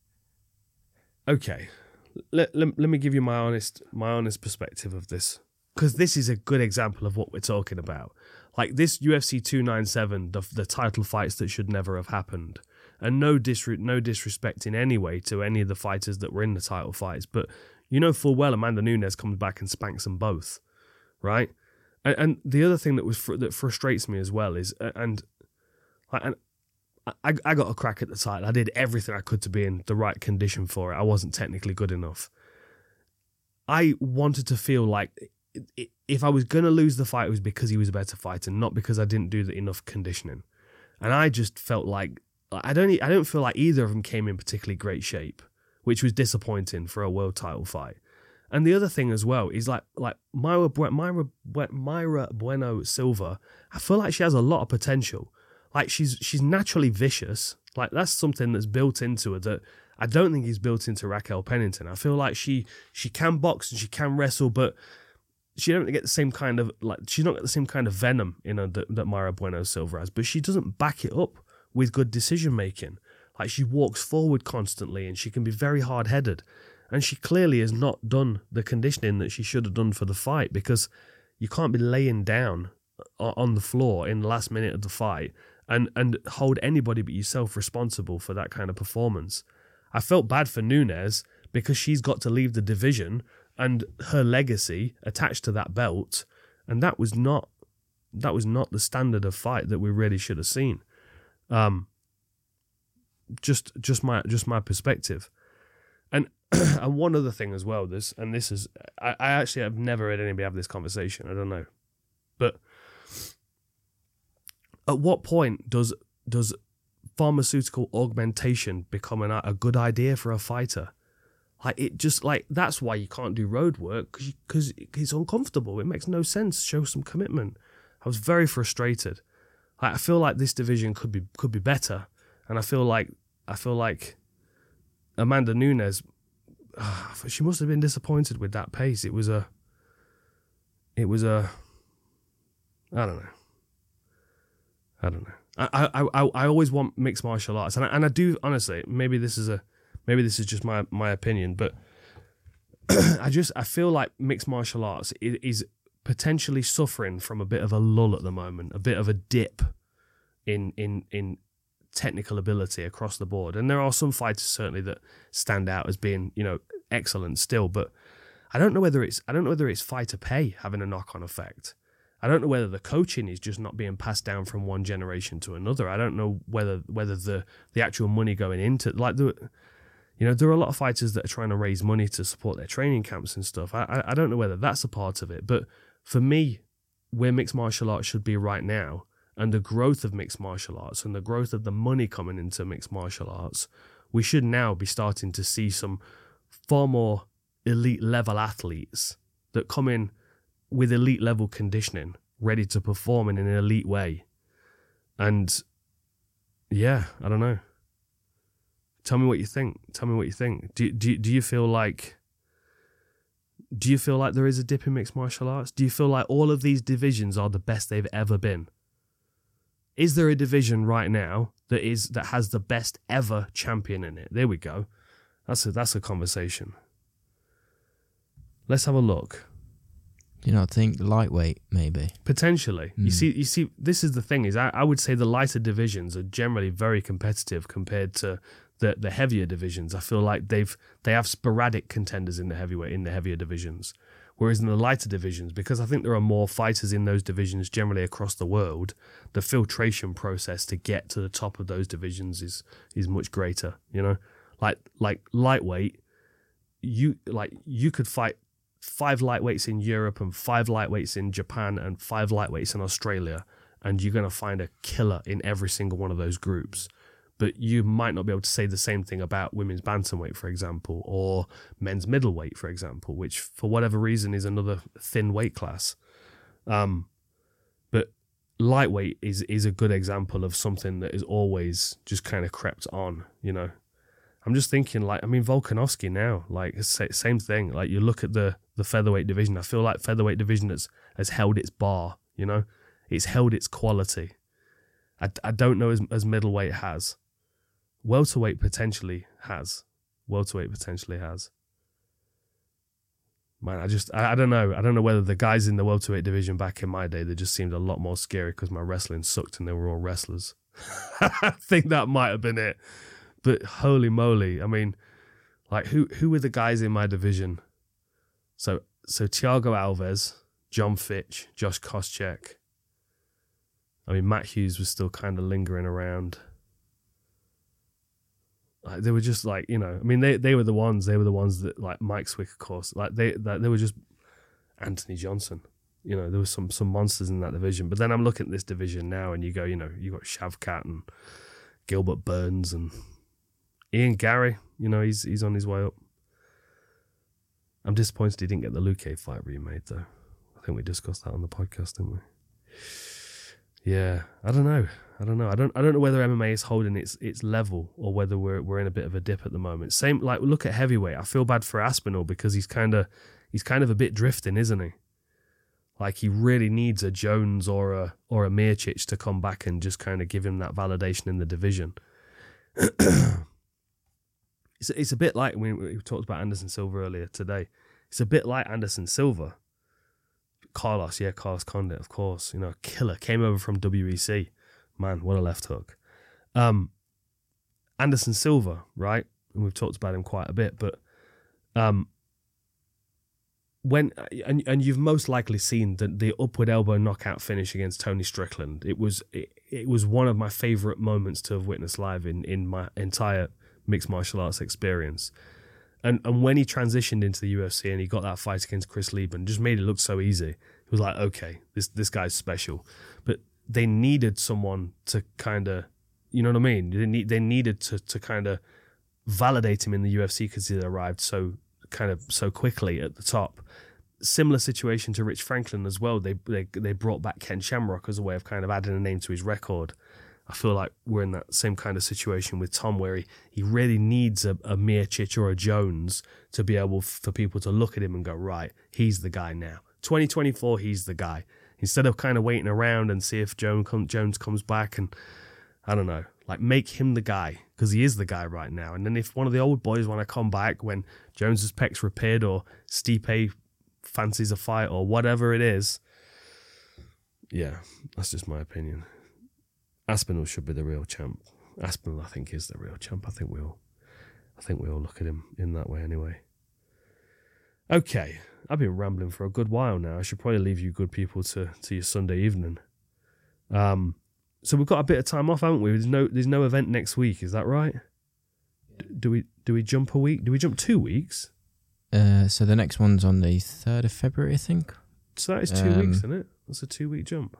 okay, let, let let me give you my honest my honest perspective of this, because this is a good example of what we're talking about. Like this U F C two ninety-seven, the the title fights that should never have happened, and no disre- no disrespect in any way to any of the fighters that were in the title fights, but you know full well Amanda Nunes comes back and spanks them both, right? And, and the other thing that was fr- that frustrates me as well is, uh, and and I I got a crack at the title. I did everything I could to be in the right condition for it. I wasn't technically good enough. I wanted to feel like if I was going to lose the fight, it was because he was a better fighter, not because I didn't do the enough conditioning. And I just felt like I don't I don't feel like either of them came in particularly great shape, which was disappointing for a world title fight. And the other thing as well is like like Myra Myra Myra Bueno Silva. I feel like she has a lot of potential. Like she's she's naturally vicious. Like that's something that's built into her that I don't think is built into Raquel Pennington. I feel like she she can box and she can wrestle, but she don't get the same kind of like she's not got the same kind of venom in her that, that Myra Bueno Silva has, but she doesn't back it up with good decision making. Like she walks forward constantly and she can be very hard headed, and she clearly has not done the conditioning that she should have done for the fight, because you can't be laying down on the floor in the last minute of the fight and and hold anybody but yourself responsible for that kind of performance. I felt bad for Nunes because she's got to leave the division and her legacy attached to that belt, and that was not that was not the standard of fight that we really should have seen. Um, just just my just my perspective, and and one other thing as well. This and this is I, I actually have never heard anybody have this conversation. I don't know, but at what point does does pharmaceutical augmentation become an, a good idea for a fighter? Like it just like that's why you can't do road work, because it's uncomfortable. It makes no sense. Show some commitment. I was very frustrated. Like, I feel like this division could be could be better, and I feel like I feel like Amanda Nunes, uh, she must have been disappointed with that pace. It was a, it was a, I don't know. I don't know. I I I, I always want mixed martial arts, and I, and I do honestly. Maybe this is a. Maybe this is just my, my opinion, but I just I feel like mixed martial arts is, is potentially suffering from a bit of a lull at the moment, a bit of a dip in in in technical ability across the board. And there are some fighters certainly that stand out as being, you know, excellent still, but I don't know whether it's I don't know whether it's fighter pay having a knock-on effect. I don't know whether the coaching is just not being passed down from one generation to another. I don't know whether whether the the actual money going into like the You know, there are a lot of fighters that are trying to raise money to support their training camps and stuff. I, I I don't know whether that's a part of it, but for me, where mixed martial arts should be right now, and the growth of mixed martial arts and the growth of the money coming into mixed martial arts, we should now be starting to see some far more elite level athletes that come in with elite level conditioning, ready to perform in an elite way. And yeah, I don't know. Tell me what you think. Tell me what you think. Do do do you feel like do you feel like there is a dip in mixed martial arts? Do you feel like all of these divisions are the best they've ever been? Is there a division right now that is that has the best ever champion in it? There we go. That's a that's a conversation. Let's have a look. Do you not think lightweight maybe? Potentially. Mm. You see you see this is the thing is I, I would say the lighter divisions are generally very competitive compared to the the heavier divisions. I feel like they've they have sporadic contenders in the heavyweight in the heavier divisions. Whereas in the lighter divisions, because I think there are more fighters in those divisions generally across the world, the filtration process to get to the top of those divisions is is much greater, you know? Like like lightweight, you like you could fight five lightweights in Europe and five lightweights in Japan and five lightweights in Australia, and you're going to find a killer in every single one of those groups. But you might not be able to say the same thing about women's bantamweight, for example, or men's middleweight, for example, which for whatever reason is another thin weight class. Um, but lightweight is is a good example of something that is always just kind of crept on, you know. I'm just thinking, like, I mean, Volkanovski now, like, same thing. Like, you look at the, the featherweight division. I feel like featherweight division has, has held its bar, you know? It's held its quality. I, I don't know as, as middleweight has. Welterweight potentially has. Welterweight potentially has. Man, I just, I, I don't know. I don't know whether the guys in the welterweight division back in my day, they just seemed a lot more scary because my wrestling sucked and they were all wrestlers. I think that might have been it. But holy moly, I mean, like, who who were the guys in my division? So so Thiago Alves, John Fitch, Josh Koscheck. I mean, Matt Hughes was still kind of lingering around. Like, they were just like, you know, I mean, they, they were the ones, they were the ones that, like, Mike Swick, of course, like, they that they were just Anthony Johnson. You know, there was some some monsters in that division. But then I'm looking at this division now and you go, you know, you got Shavkat and Gilbert Burns and Ian Gary, you know, he's he's on his way up. I'm disappointed he didn't get the Luque fight remade, though. I think we discussed that on the podcast, didn't we? Yeah, I don't know. I don't know. I don't. I don't know whether M M A is holding its its level or whether we're we're in a bit of a dip at the moment. Same, like, look at heavyweight. I feel bad for Aspinall because he's kind of he's kind of a bit drifting, isn't he? Like, he really needs a Jones or a or a Miocic to come back and just kind of give him that validation in the division. It's, it's a bit like, we, we talked about Anderson Silva earlier today. It's a bit like Anderson Silva. Carlos, yeah, Carlos Condit, of course. You know, killer. Came over from W E C. Man, what a left hook. Um, Anderson Silva, right? And we've talked about him quite a bit, but um, when and and you've most likely seen the the upward elbow knockout finish against Tony Strickland. It was it, it was one of my favorite moments to have witnessed live in in my entire mixed martial arts experience. And and when he transitioned into the U F C and he got that fight against Chris Lieben, just made it look so easy. It was like, okay, this this guy's special. But they needed someone to kind of, you know what I mean? They need they needed to to kind of validate him in the U F C because he arrived so kind of so quickly at the top. Similar situation to Rich Franklin as well. They they they brought back Ken Shamrock as a way of kind of adding a name to his record. I feel like we're in that same kind of situation with Tom, where he, he really needs a, a Miocic or a Jones to be able f- for people to look at him and go, right, he's the guy now. twenty twenty-four, he's the guy. Instead of kind of waiting around and see if Jones, com- Jones comes back and, I don't know, like, make him the guy, because he is the guy right now. And then if one of the old boys want to come back when Jones's pecs repaired or Stipe fancies a fight or whatever it is, yeah, that's just my opinion. Aspinall should be the real champ. Aspinall, I think, is the real champ. I think we all, I think we all look at him in that way anyway. Okay, I've been rambling for a good while now. I should probably leave you good people to, to your Sunday evening. Um, so we've got a bit of time off, haven't we? There's no there's no event next week. Is that right? D- do we do we jump a week? Do we jump two weeks? Uh, so the next one's on the third of February, I think. So that is two um, weeks, isn't it? That's a two week jump.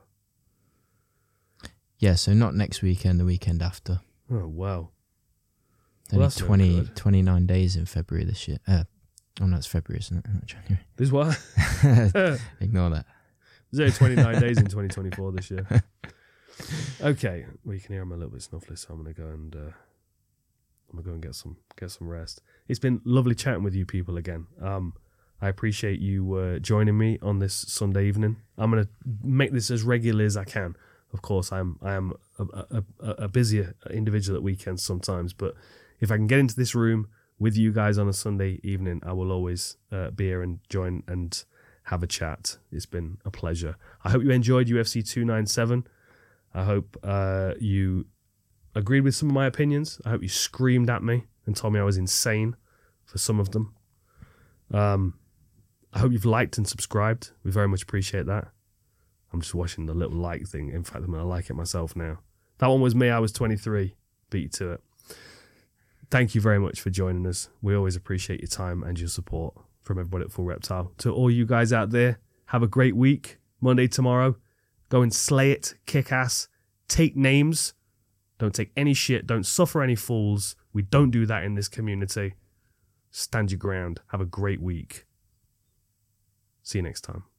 Yeah, so not next weekend, the weekend after. Oh, wow. Only Well, that's no twenty, good. twenty-nine days in February this year. Uh, Oh no, it's February, isn't it? Not January. This what? Ignore that. There's only twenty-nine days in twenty twenty-four this year. Okay, well you can hear I'm a little bit snuffly, so I'm gonna go and uh, I'm gonna go and get some get some rest. It's been lovely chatting with you people again. Um, I appreciate you uh, joining me on this Sunday evening. I'm gonna make this as regular as I can. Of course, I'm I am a, a, a, a busier individual at weekends sometimes, but if I can get into this room with you guys on a Sunday evening, I will always uh, be here and join and have a chat. It's been a pleasure. I hope you enjoyed U F C two ninety-seven. I hope uh, you agreed with some of my opinions. I hope you screamed at me and told me I was insane for some of them. Um, I hope you've liked and subscribed. We very much appreciate that. I'm just watching the little like thing. In fact, I'm going to like it myself now. That one was me. I was twenty-three. Beat you to it. Thank you very much for joining us. We always appreciate your time and your support from everybody at Full Reptile. To all you guys out there, have a great week. Monday tomorrow. Go and slay it, kick ass, take names. Don't take any shit. Don't suffer any fools. We don't do that in this community. Stand your ground. Have a great week. See you next time.